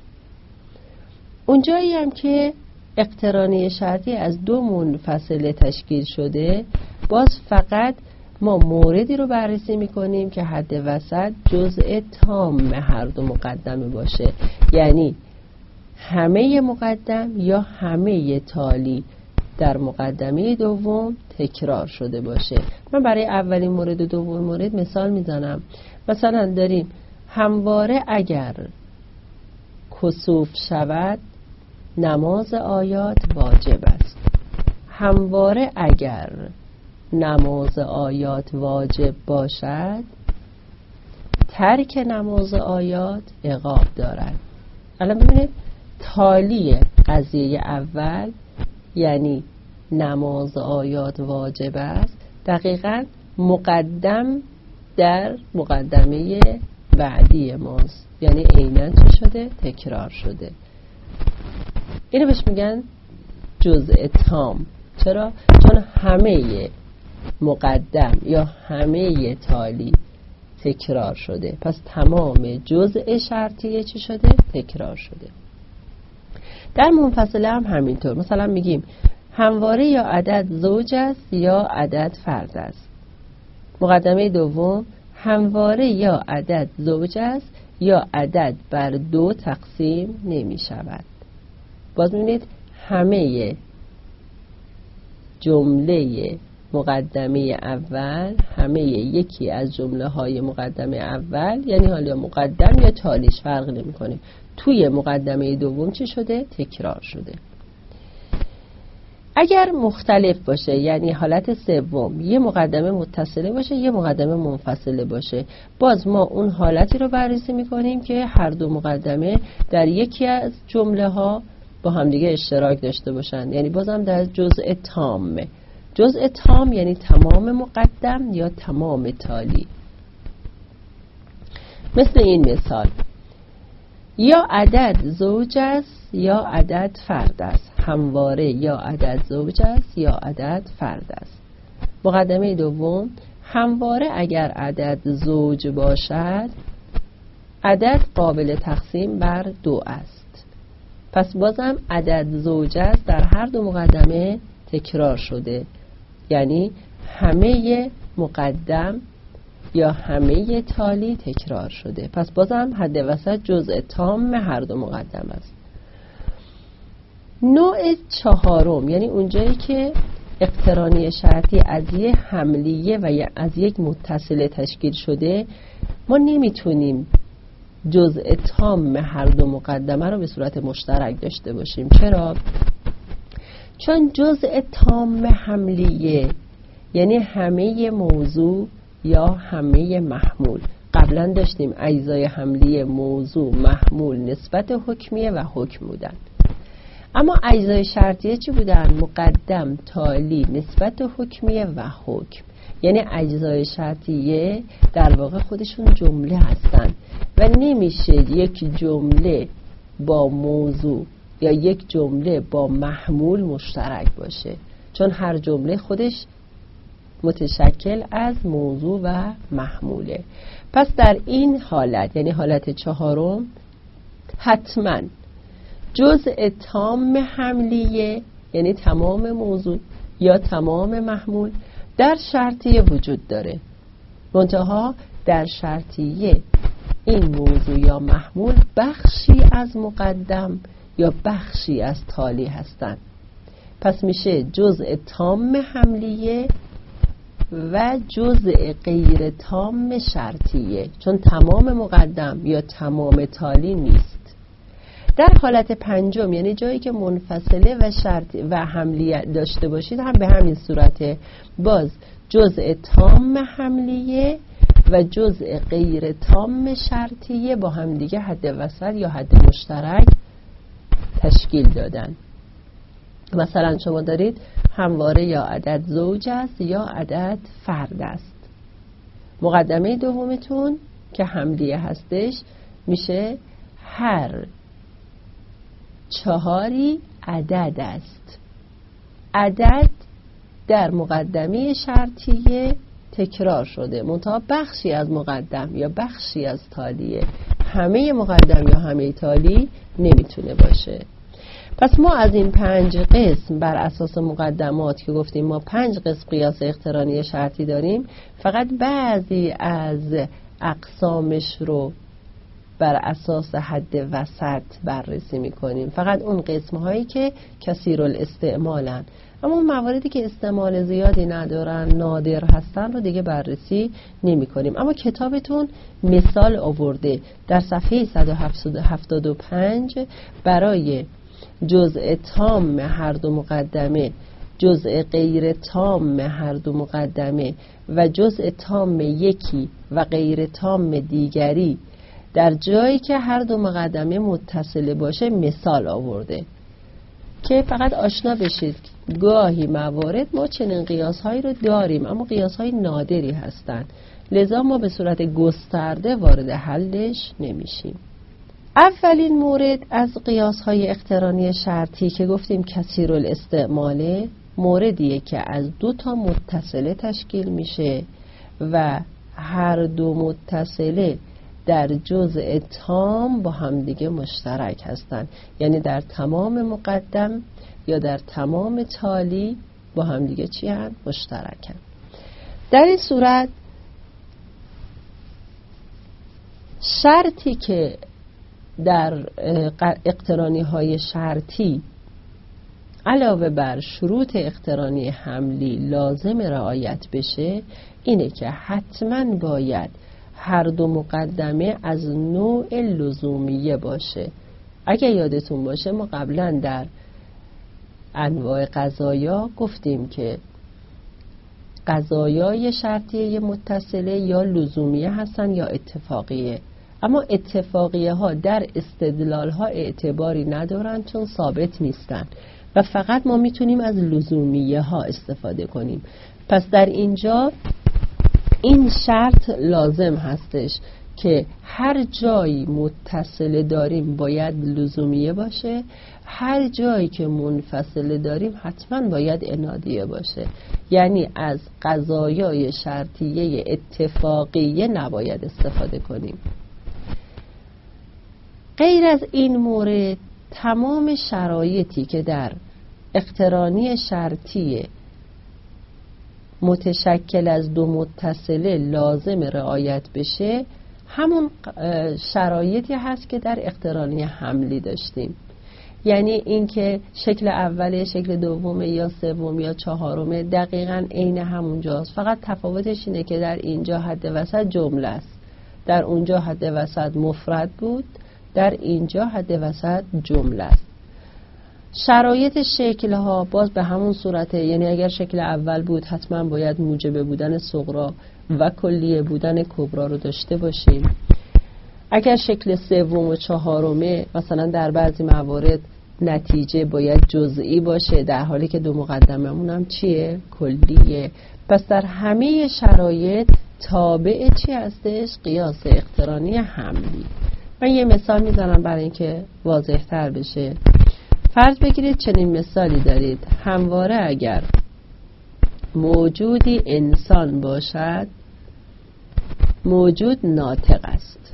اونجایی هم که اقترانی شرطی از دو منفصله تشکیل شده، باز فقط ما موردی رو بررسی میکنیم که حد وسط جزء تام هر دو مقدمه باشه، یعنی همه مقدم یا همه تالی در مقدمه دوم تکرار شده باشه. من برای اولین مورد و دوم مورد مثال میزنم. مثلا داریم همواره اگر کسوف شود نماز آیات واجب است. همواره اگر نماز آیات واجب باشد ترک نماز آیات عقاب دارد. الان ببینید تالی قضیه اول یعنی نماز آیات واجب است دقیقاً مقدم در مقدمه بعدی ماست، یعنی عیناً چه شده؟ تکرار شده. اینو بهش میگن جزء تام. چرا؟ چون همه مقدم یا همه تالی تکرار شده، پس تمام جزء شرطیه چی شده؟ تکرار شده. در منفصله هم همینطور. مثلا میگیم همواره یا عدد زوج است یا عدد فرد است. مقدمه دوم همواره یا عدد زوج است یا عدد بر دو تقسیم نمی شود. باز میبینید همه جمله مقدمه اول، همه یکی از جمله های مقدمه اول، یعنی حالا مقدم یا تالیش فرق نمی کنه، توی مقدمه دوم چی شده؟ تکرار شده. اگر مختلف باشه، یعنی حالت سوم یه مقدمه متصله باشه یه مقدمه منفصله باشه، باز ما اون حالتی رو بررسی میکنیم که هر دو مقدمه در یکی از جمله ها با همدیگه اشتراک داشته باشن، یعنی بازم در جزء تامه. جزء تام یعنی تمام مقدم یا تمام تالی. مثل این مثال یا عدد زوج است یا عدد فرد است. همواره یا عدد زوج است یا عدد فرد است. مقدمه دوم همواره اگر عدد زوج باشد عدد قابل تقسیم بر دو است. پس بازم عدد زوج است در هر دو مقدمه تکرار شده، یعنی همه مقدم یا همه تالی تکرار شده. پس بازم حد وسط جزء تام هر دو مقدم است. نوع چهارم یعنی اونجایی که اقترانی شرطی از یک حملیه و یا از یک متصله تشکیل شده، ما نمیتونیم جزء تام هر دو مقدمه رو به صورت مشترک داشته باشیم. چرا؟ چون جزء تام حملیه یعنی همه موضوع یا همه محمول. قبلا داشتیم اجزای حملیه موضوع محمول نسبت حکمیه و حکم بودن، اما اجزای شرطیه چی بودن؟ مقدم تالی نسبت حکمیه و حکم. یعنی اجزای شرطیه در واقع خودشون جمله هستن و نمیشه یک جمله با موضوع یا یک جمله با محمول مشترک باشه، چون هر جمله خودش متشکل از موضوع و محموله. پس در این حالت یعنی حالت چهارم حتما جزء تام حملیه یعنی تمام موضوع یا تمام محمول در شرطیه وجود داره، منتها در شرطیه این موضوع یا محمول بخشی از مقدم یا بخشی از تالی هستند. پس میشه جزء تام حملیه و جزء غیر تام شرطیه، چون تمام مقدم یا تمام تالی نیست. در حالت پنجم یعنی جایی که منفصله و شرط و حملیه داشته باشید هم به همین صورته، باز جزء تام حملیه و جزء غیر تام شرطیه با هم دیگه حد وسط یا حد مشترک تشکیل دادن. مثلا شما دارید همواره یا عدد زوج است یا عدد فرد است. مقدمه دومتون که حملیه هستش میشه هر چهاری عدد است. عدد در مقدمه شرطیه تکرار شده، منتها بخشی از مقدم یا بخشی از تالیه، همه مقدم یا همه تالی نمیتونه باشه. پس ما از این پنج قسم بر اساس مقدمات که گفتیم ما پنج قسم قیاس اقترانی شرطی داریم، فقط بعضی از اقسامش رو بر اساس حد وسط بررسی میکنیم، فقط اون قسم هایی که کثیرالاستعمالن. اما اون مواردی که استعمال زیادی ندارن، نادر هستن رو دیگه بررسی نمی کنیم. اما کتابتون مثال آورده در صفحه صد و هفتاد و پنج برای جزء تام هر دو مقدمه، جزء غیر تام هر دو مقدمه و جزء تام یکی و غیر تام دیگری در جایی که هر دو مقدمه متصل باشه مثال آورده که فقط آشنا بشید. گاهی موارد ما چنین قیاس هایی رو داریم اما قیاس های نادری هستند، لذا ما به صورت گسترده وارد حلش نمیشیم. اولین مورد از قیاس های اقترانی شرطی که گفتیم کثیرالاستعماله، موردیه که از دو تا متصله تشکیل میشه و هر دو متصله در جزء تام با همدیگه مشترک هستن، یعنی در تمام مقدم یا در تمام تالی با همدیگه چی هستن؟ مشترکن. در این صورت شرطی که در اقترانی های شرطی علاوه بر شروط اقترانی حملی لازم رعایت بشه اینه که حتما باید هر دو مقدمه از نوع لزومیه باشه. اگه یادتون باشه ما قبلا در انواع قضایا گفتیم که قضایای شرطیه متصله یا لزومیه هستن یا اتفاقیه، اما اتفاقیه ها در استدلال ها اعتباری ندارن چون ثابت نیستن و فقط ما میتونیم از لزومیه ها استفاده کنیم. پس در اینجا این شرط لازم هستش که هر جایی متصل داریم باید لزومیه باشه، هر جایی که منفصل داریم حتما باید انادیه باشه، یعنی از قضایای شرطیه اتفاقیه نباید استفاده کنیم. غیر از این مورد تمام شرایطی که در اقترانی شرطی متشکل از دو متصله لازم رعایت بشه همون شرایطی هست که در اقترانی حملی داشتیم، یعنی اینکه شکل اوله، شکل دوم یا سوم یا چهارم دقیقاً عین همونجاست، فقط تفاوتش اینه که در اینجا حد وسط جمله است، در اونجا حد وسط مفرد بود، در اینجا حد وسط جمله است. شرایط شکل ها باز به همون صورته، یعنی اگر شکل اول بود حتما باید موجب بودن صغرا و کلیه بودن کبرا رو داشته باشیم. اگر شکل سوم و چهارمه مثلا در بعضی موارد نتیجه باید جزئی باشه در حالی که دو مقدممون هم چیه؟ کلیه. پس در همه شرایط تابع چی هستش؟ قیاس اقترانی حملی. من یه مثال میزنم برای اینکه واضح تر بشه. فرض بگیرید چنین مثالی دارید: همواره اگر موجودی انسان باشد موجود ناطق است.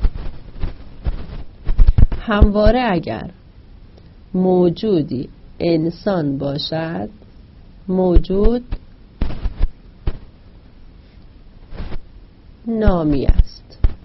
همواره اگر موجودی انسان باشد موجود نامی است.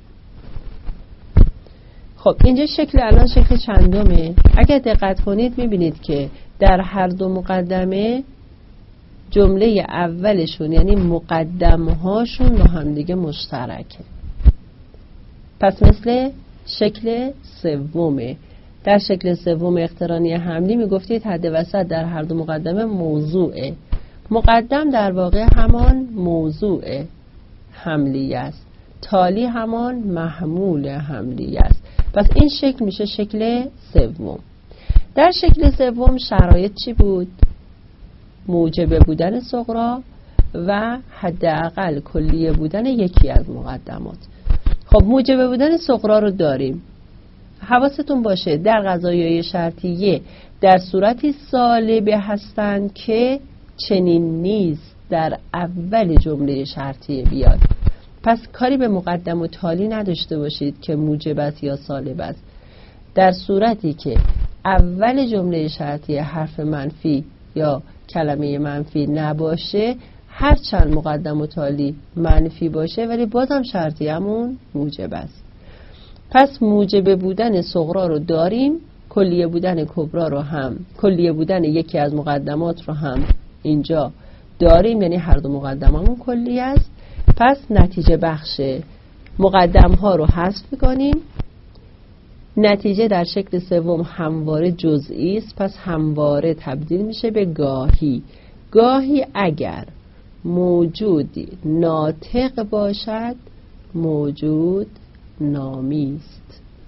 خب اینجا شکل الان شکل چندمه؟ اگر دقت کنید میبینید که در هر دو مقدمه جمله اولشون یعنی مقدمهاشون با هم دیگه مشترکه. پس مثل شکل سومه. در شکل سوم اقترانی حملی میگفتید حد وسط در هر دو مقدمه موضوعه. مقدم در واقع همان موضوع حملی است، تالی همان محمول حملی است. پس این شکل میشه شکل سوم. در شکل سوم شرایط چی بود؟ موجب بودن صغرا و حداقل کلیه بودن یکی از مقدمات. خب موجب بودن صغرا رو داریم. حواستون باشه در قضایای شرطیه در صورتی سالبه هستند که چنین نیست در اول جمله شرطیه بیاد. پس کاری به مقدم و تالی نداشته باشید که موجب است یا سالب است. در صورتی که اول جمله شرطی حرف منفی یا کلمه منفی نباشه، هرچند مقدم و تالی منفی باشه ولی بازم شرطی همون موجب است. پس موجب بودن صغرا رو داریم، کلیه بودن کبرا رو هم، کلیه بودن یکی از مقدمات رو هم اینجا داریم، یعنی هر دو مقدممون کلی است. پس نتیجه بخش مقدم ها رو حذف می‌کنیم. نتیجه در شکل سوم همواره جزئی است، پس همواره تبدیل میشه به گاهی. گاهی اگر موجودی ناطق باشد موجود نامی است.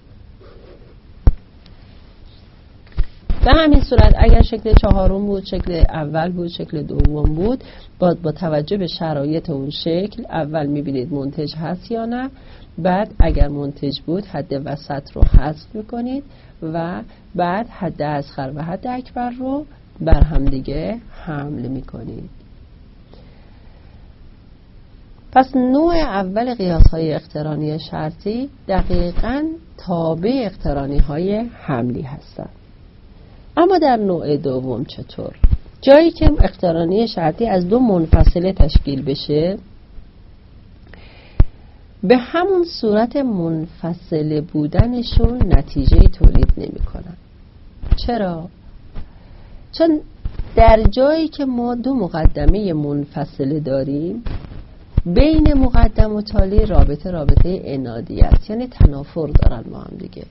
به همین صورت اگر شکل چهارم بود، شکل اول بود، شکل دوم بود، باید با توجه به شرایط اون شکل اول میبینید منتج هست یا نه، بعد اگر منتج بود حد وسط رو حذف میکنید و بعد حد اصغر و حد اکبر رو بر هم دیگه حمل میکنید. پس نوع اول قیاس های اقترانی شرطی دقیقاً تابع اقترانی های حملی هستند. اما در نوع دوم چطور؟ جایی که اقترانی شرطی از دو منفصله تشکیل بشه، به همون صورت منفصله بودنشون نتیجه تولید نمی کنن. چرا؟ چون در جایی که ما دو مقدمه منفصله داریم، بین مقدم و تالی رابطه رابطه عنادی است، یعنی تنافر دارن با هم دیگه.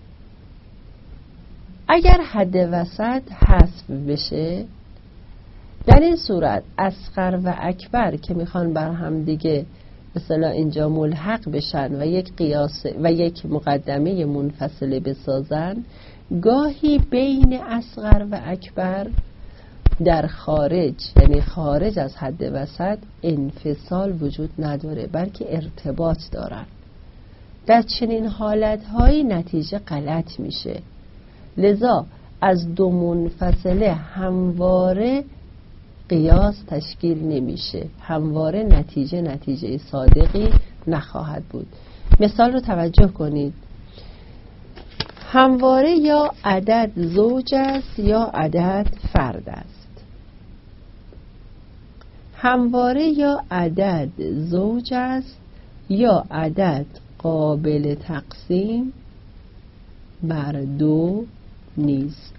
اگر حد وسط حذف بشه، در این صورت اصغر و اکبر که میخوان بر هم دیگه مثلا اینجا ملحق بشن و یک قیاس و یک مقدمه منفصله بسازن، گاهی بین اصغر و اکبر در خارج، یعنی خارج از حد وسط، انفصال وجود نداره بلکه ارتباط دارن. در چنین حالتهایی نتیجه غلط میشه. لذا از دو منفصله همواره قیاس تشکیل نمیشه، همواره نتیجه نتیجه صادقی نخواهد بود. مثال رو توجه کنید. همواره یا عدد زوج است یا عدد فرد است. همواره یا عدد زوج است یا عدد قابل تقسیم بر دو نیست.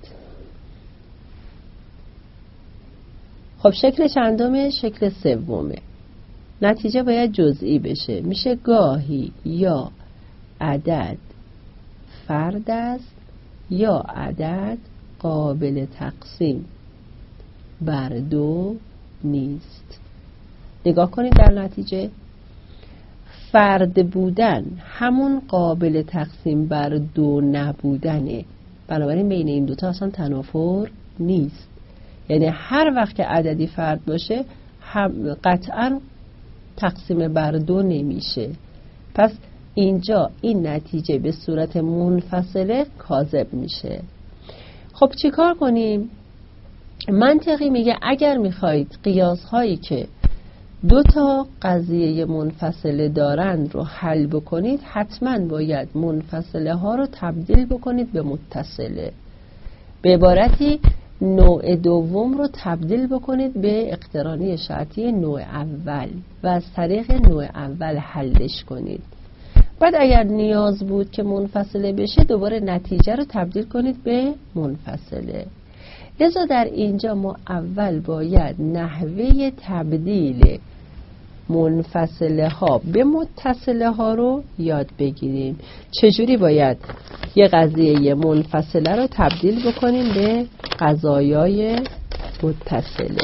خب شکل چندمه؟ شکل سومه. نتیجه باید جزئی بشه، میشه گاهی یا عدد فرد است یا عدد قابل تقسیم بر دو نیست. نگاه کنید در نتیجه، فرد بودن همون قابل تقسیم بر دو نبودنه، بنابراین بین این دوتا اصلا تنافر نیست. یعنی هر وقت که عددی فرد باشه هم قطعا تقسیم بر دو نمیشه. پس اینجا این نتیجه به صورت منفصله کاذب میشه. خب چی کار کنیم؟ منطقی میگه اگر میخواید قیاس هایی که دو تا قضیه منفصله دارند رو حل بکنید، حتما باید منفصله ها رو تبدیل بکنید به متصله. به عبارتی نوع دوم رو تبدیل بکنید به اقترانی شرطی نوع اول و از طریق نوع اول حلش کنید. بعد اگر نیاز بود که منفصله بشه، دوباره نتیجه رو تبدیل کنید به منفصله. لذا در اینجا ما اول باید نحوه تبدیل منفصله ها به متصله ها رو یاد بگیریم. چجوری باید یه قضیه منفصله رو تبدیل بکنیم به قضایای متصله؟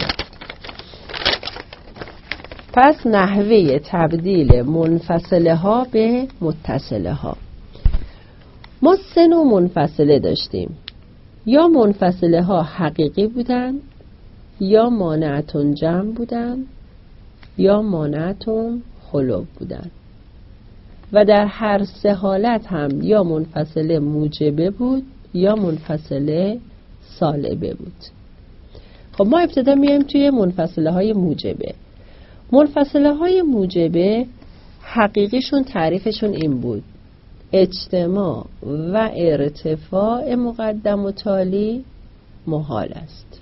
پس نحوه تبدیل منفصله ها به متصله ها. ما سه نوع منفصله داشتیم. یا منفصله ها حقیقی بودن، یا مانعتون جمع بودن، یا مانعتون خلو بودن. و در هر سه حالت هم یا منفصله موجبه بود یا منفصله سالبه بود. خب ما ابتدا میایم توی منفصله های موجبه. منفصله های موجبه حقیقیشون تعریفشون این بود: اجتماع و ارتفاع مقدم و تالی محال است.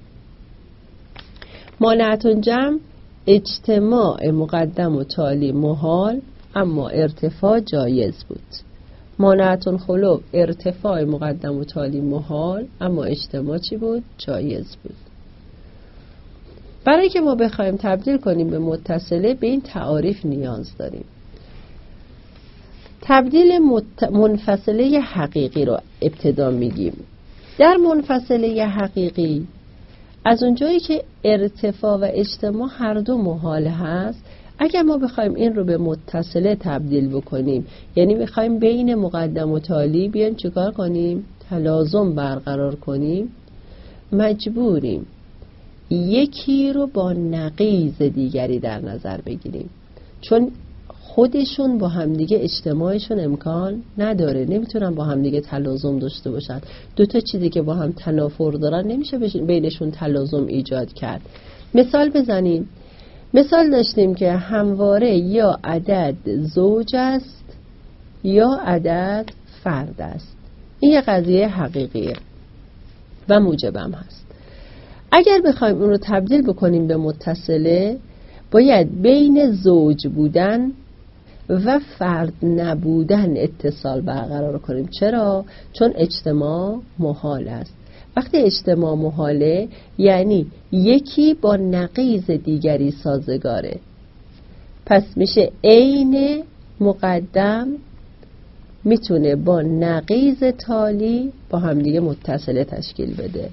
مانعتون جمع اجتماع مقدم و تالی محال اما ارتفاع جایز بود. مانعتون خلو ارتفاع مقدم و تالی محال اما اجتماع چی بود؟ جایز بود. برای که ما بخوایم تبدیل کنیم به متصله به این تعاریف نیاز داریم. تبدیل مت... منفصله حقیقی رو ابتدا میگیم. در منفصله حقیقی از اونجایی که ارتفاع و اجتماع هر دو محال هست، اگر ما بخوایم این رو به متصله تبدیل بکنیم، یعنی بخوایم بین مقدم و تالی بیایم چیکار کنیم؟ تلازم برقرار کنیم، مجبوریم یکی رو با نقیض دیگری در نظر بگیریم، چون خودشون با همدیگه اجتماعشون امکان نداره، نمیتونن با همدیگه تلازم داشته باشن. دو تا چیزی که با هم تنافر دارن نمیشه بینشون تلازم ایجاد کرد. مثال بزنیم. مثال داشتیم که همواره یا عدد زوج است یا عدد فرد است. این یه قضیه حقیقیه و موجبم هست. اگر بخوایم اون رو تبدیل بکنیم به متصله، باید بین زوج بودن و فرد نبودن اتصال برقرار کنیم. چرا؟ چون اجتماع محال است. وقتی اجتماع محاله یعنی یکی با نقیض دیگری سازگاره، پس میشه عین مقدم میتونه با نقیض تالی با همدیگه متصله تشکیل بده.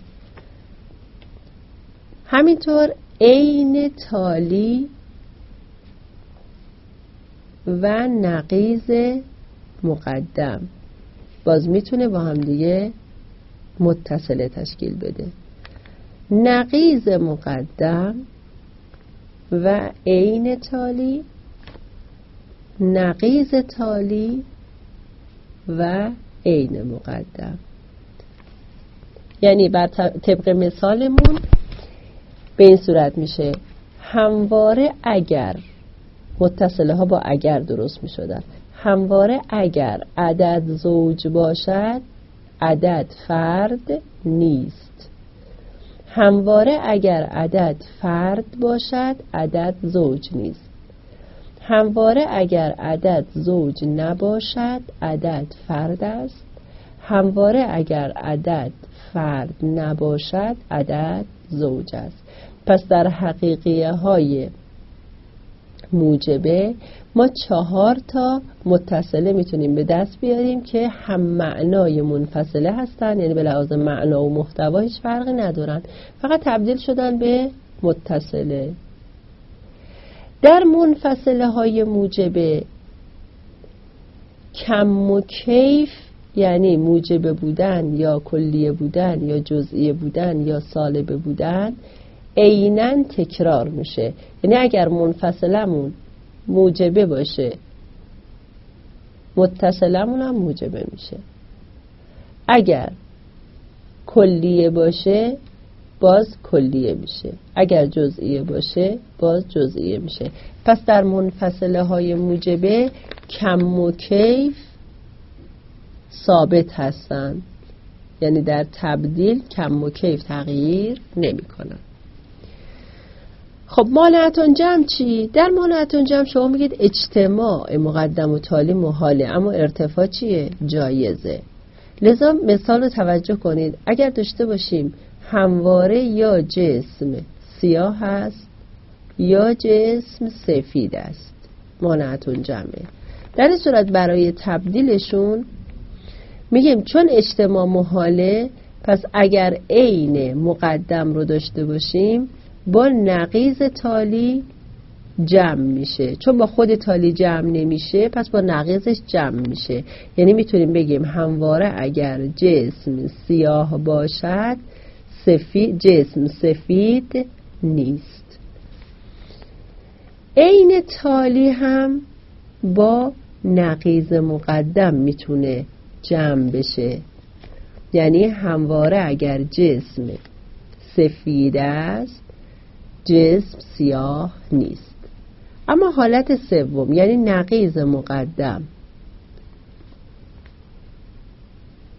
همینطور عین تالی و نقیض مقدم باز میتونه با هم دیگه متصله تشکیل بده. نقیض مقدم و عین تالی، نقیض تالی و عین مقدم. یعنی بر طبق مثالمون به این صورت میشه همواره اگر، متصله ها با اگر درست می شدن، همواره اگر عدد زوج باشد عدد فرد نیست. همواره اگر عدد فرد باشد عدد زوج نیست. همواره اگر عدد زوج نباشد عدد فرد است. همواره اگر عدد فرد نباشد عدد زوج است. پس در حقیقیه های موجبه ما چهار تا متصله میتونیم به دست بیاریم که هم معنای منفصله هستن، یعنی به لحاظ معنا و محتوا هیچ فرقی ندارن، فقط تبدیل شدن به متصله. در منفصله های موجبه کم و کیف، یعنی موجبه بودن یا کلیه بودن یا جزئیه بودن یا سالبه بودن عیناً تکرار میشه. یعنی اگر منفصلمون موجبه باشه متصلمون هم موجبه میشه، اگر کلیه باشه باز کلیه میشه، اگر جزئیه باشه باز جزئیه میشه. پس در منفصله های موجبه کم و کیف ثابت هستن، یعنی در تبدیل کم و کیف تغییر نمی کنن. خب مانعتون جمع چی؟ در مانعتون جمع شما میگید اجتماع مقدم و تالی محاله اما ارتفاع چیه؟ جایزه. لذا مثال رو توجه کنید. اگر داشته باشیم همواره یا جسم سیاه هست یا جسم سفید است، مانعتون جمعه. در این صورت برای تبدیلشون میگیم چون اجتماع محاله، پس اگر عین مقدم رو داشته باشیم با نقیض تالی جمع میشه، چون با خود تالی جمع نمیشه پس با نقیضش جمع میشه. یعنی میتونیم بگیم همواره اگر جسم سیاه باشد سفید، جسم سفید نیست. عین تالی هم با نقیض مقدم میتونه جمع بشه، یعنی همواره اگر جسم سفید است جسم سیاه نیست. اما حالت سوم یعنی نقیض مقدم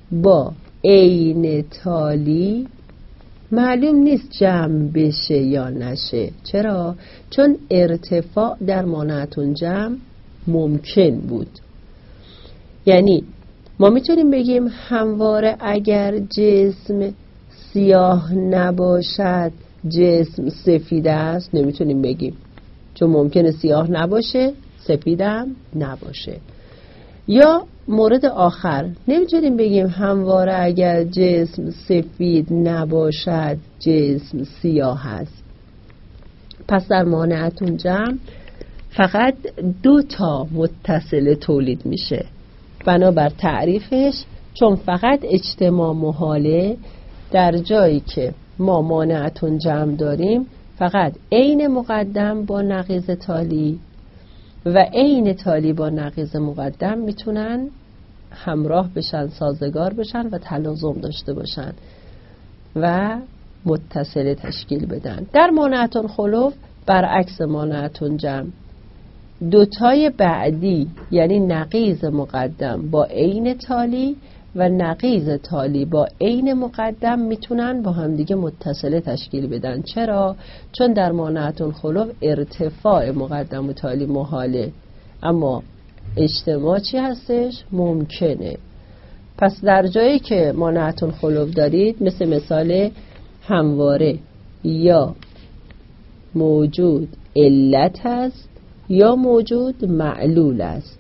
با عین تالی معلوم نیست جمع بشه یا نشه. چرا؟ چون ارتفاع در مانعتون جمع ممکن بود. یعنی ما میتونیم بگیم همواره اگر جسم سیاه نباشد جسم سفید است؟ نمیتونیم بگیم، چون ممکنه سیاه نباشه سفیدم نباشه. یا مورد آخر نمیتونیم بگیم همواره اگر جسم سفید نباشد جسم سیاه است. پس در مانعتون جمع فقط دو تا متصل تولید میشه بنابر تعریفش، چون فقط اجتماع محاله. در جایی که ما مانعتون جمع داریم فقط عین مقدم با نقیض تالی و عین تالی با نقیض مقدم میتونن همراه بشن، سازگار بشن و تلازم داشته باشن و متصل تشکیل بدن. در مانعتون خلف برعکس مانعتون جمع، دوتای بعدی یعنی نقیض مقدم با عین تالی و نقیض تالی با عین مقدم میتونن با همدیگه متصل تشکیل بدن. چرا؟ چون در مانعتون خلف ارتفاع مقدم و تالی محاله، اما اجتماع چی هستش؟ ممکنه. پس در جایی که مانعتون خلف دارید مثل مثال همواره یا موجود علت هست یا موجود معلول است.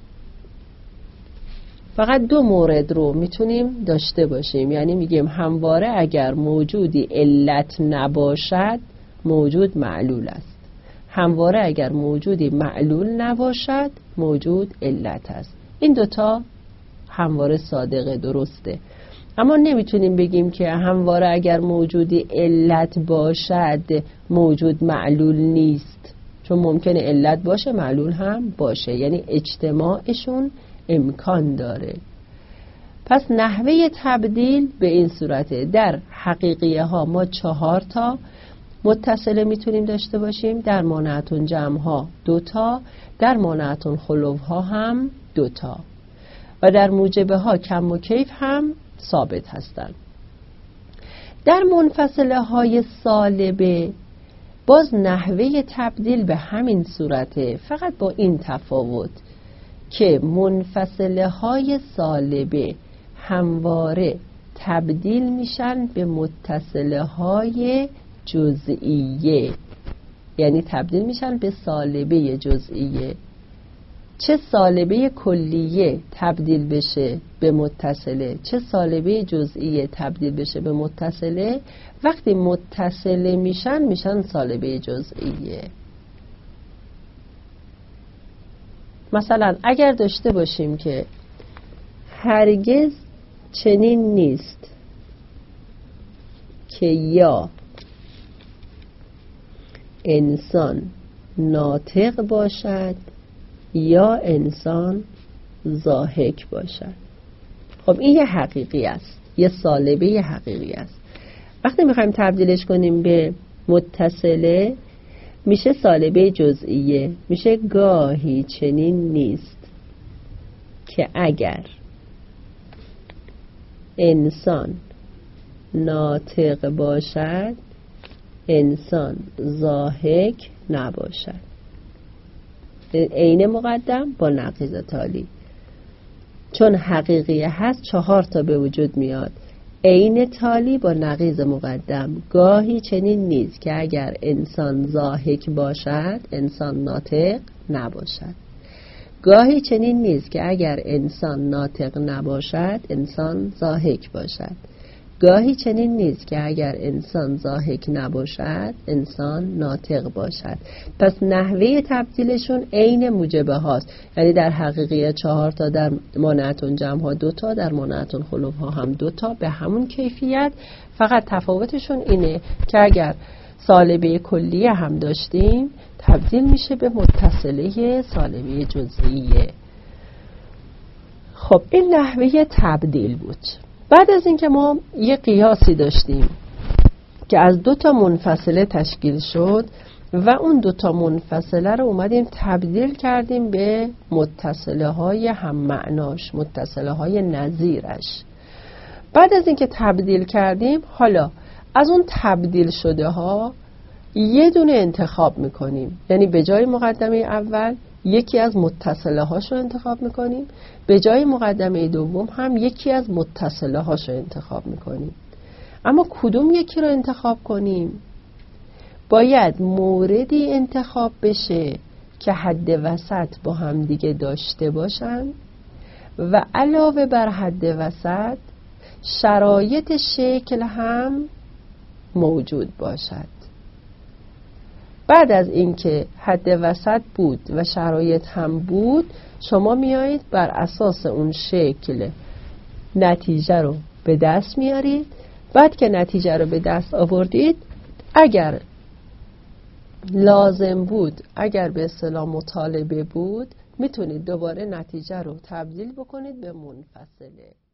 فقط دو مورد رو میتونیم داشته باشیم، یعنی میگیم همواره اگر موجودی علت نباشد موجود معلول است، همواره اگر موجودی معلول نباشد موجود علت است. این دوتا همواره صادقه، درسته. اما نمیتونیم بگیم که همواره اگر موجودی علت باشد موجود معلول نیست، چون ممکنه علت باشه معلول هم باشه، یعنی اجتماعشون امکان داره. پس نحوه تبدیل به این صورته. در حقیقیه ها ما چهار تا متصله میتونیم داشته باشیم، در مانعتون جمع ها دو تا، در مانعتون خلف ها هم دو تا و در موجبه ها کم و کیف هم ثابت هستند. در منفصله های سالبه باز نحوه تبدیل به همین صورته، فقط با این تفاوت که منفصله های سالبه همواره تبدیل میشن به متصله های جزئیه، یعنی تبدیل میشن به سالبه جزئیه. چه سالبه کلیه تبدیل بشه به متصله، چه سالبه جزئیه تبدیل بشه به متصله، وقتی متصله میشن میشن سالبه جزئیه. مثلا اگر داشته باشیم که هرگز چنین نیست که یا انسان ناطق باشد یا انسان ضاحک باشد. خب این یه حقیقی است، یه سالبه یه حقیقی است. وقتی میخوایم تبدیلش کنیم به متصله میشه سالبه جزئیه، میشه گاهی چنین نیست که اگر انسان ناطق باشد انسان ضاحک نباشد. عین مقدم با نقیض تالی، چون حقیقیه هست چهار تا به وجود میاد. عین تالی با نقیض مقدم، گاهی چنین نیست که اگر انسان ضاحک باشد انسان ناطق نباشد. گاهی چنین نیست که اگر انسان ناطق نباشد انسان ضاحک باشد. گاهی چنین نیست که اگر انسان ضاحک نباشد انسان ناطق باشد. پس نحوه تبدیلشون عین موجبه هاست، یعنی در حقیقیه چهار تا، در مانعتون جمع ها دو تا، در مانعتون خلف ها هم دو تا، به همون کیفیت. فقط تفاوتشون اینه که اگر سالبه کلیه هم داشتیم تبدیل میشه به متصله سالبه جزئیه. خب این نحوه تبدیل بود. بعد از اینکه ما یه قیاسی داشتیم که از دو تا منفصله تشکیل شد و اون دو تا منفصله رو اومدیم تبدیل کردیم به متصله های هم معناش، متصله های نظیرش. بعد از اینکه تبدیل کردیم، حالا از اون تبدیل شده ها یه دونه انتخاب میکنیم، یعنی به جای مقدمه اول یکی از متصله هاش رو انتخاب میکنیم، به جای مقدمه دوم هم یکی از متصله هاش رو انتخاب میکنیم. اما کدوم یکی رو انتخاب کنیم؟ باید موردی انتخاب بشه که حد وسط با هم دیگه داشته باشن و علاوه بر حد وسط شرایط شکل هم موجود باشد. بعد از اینکه حد وسط بود و شرایط هم بود، شما میایید بر اساس اون شکل نتیجه رو به دست میارید. بعد که نتیجه رو به دست آوردید، اگر لازم بود، اگر به اصطلاح مطالبه بود، میتونید دوباره نتیجه رو تبدیل بکنید به منفصله.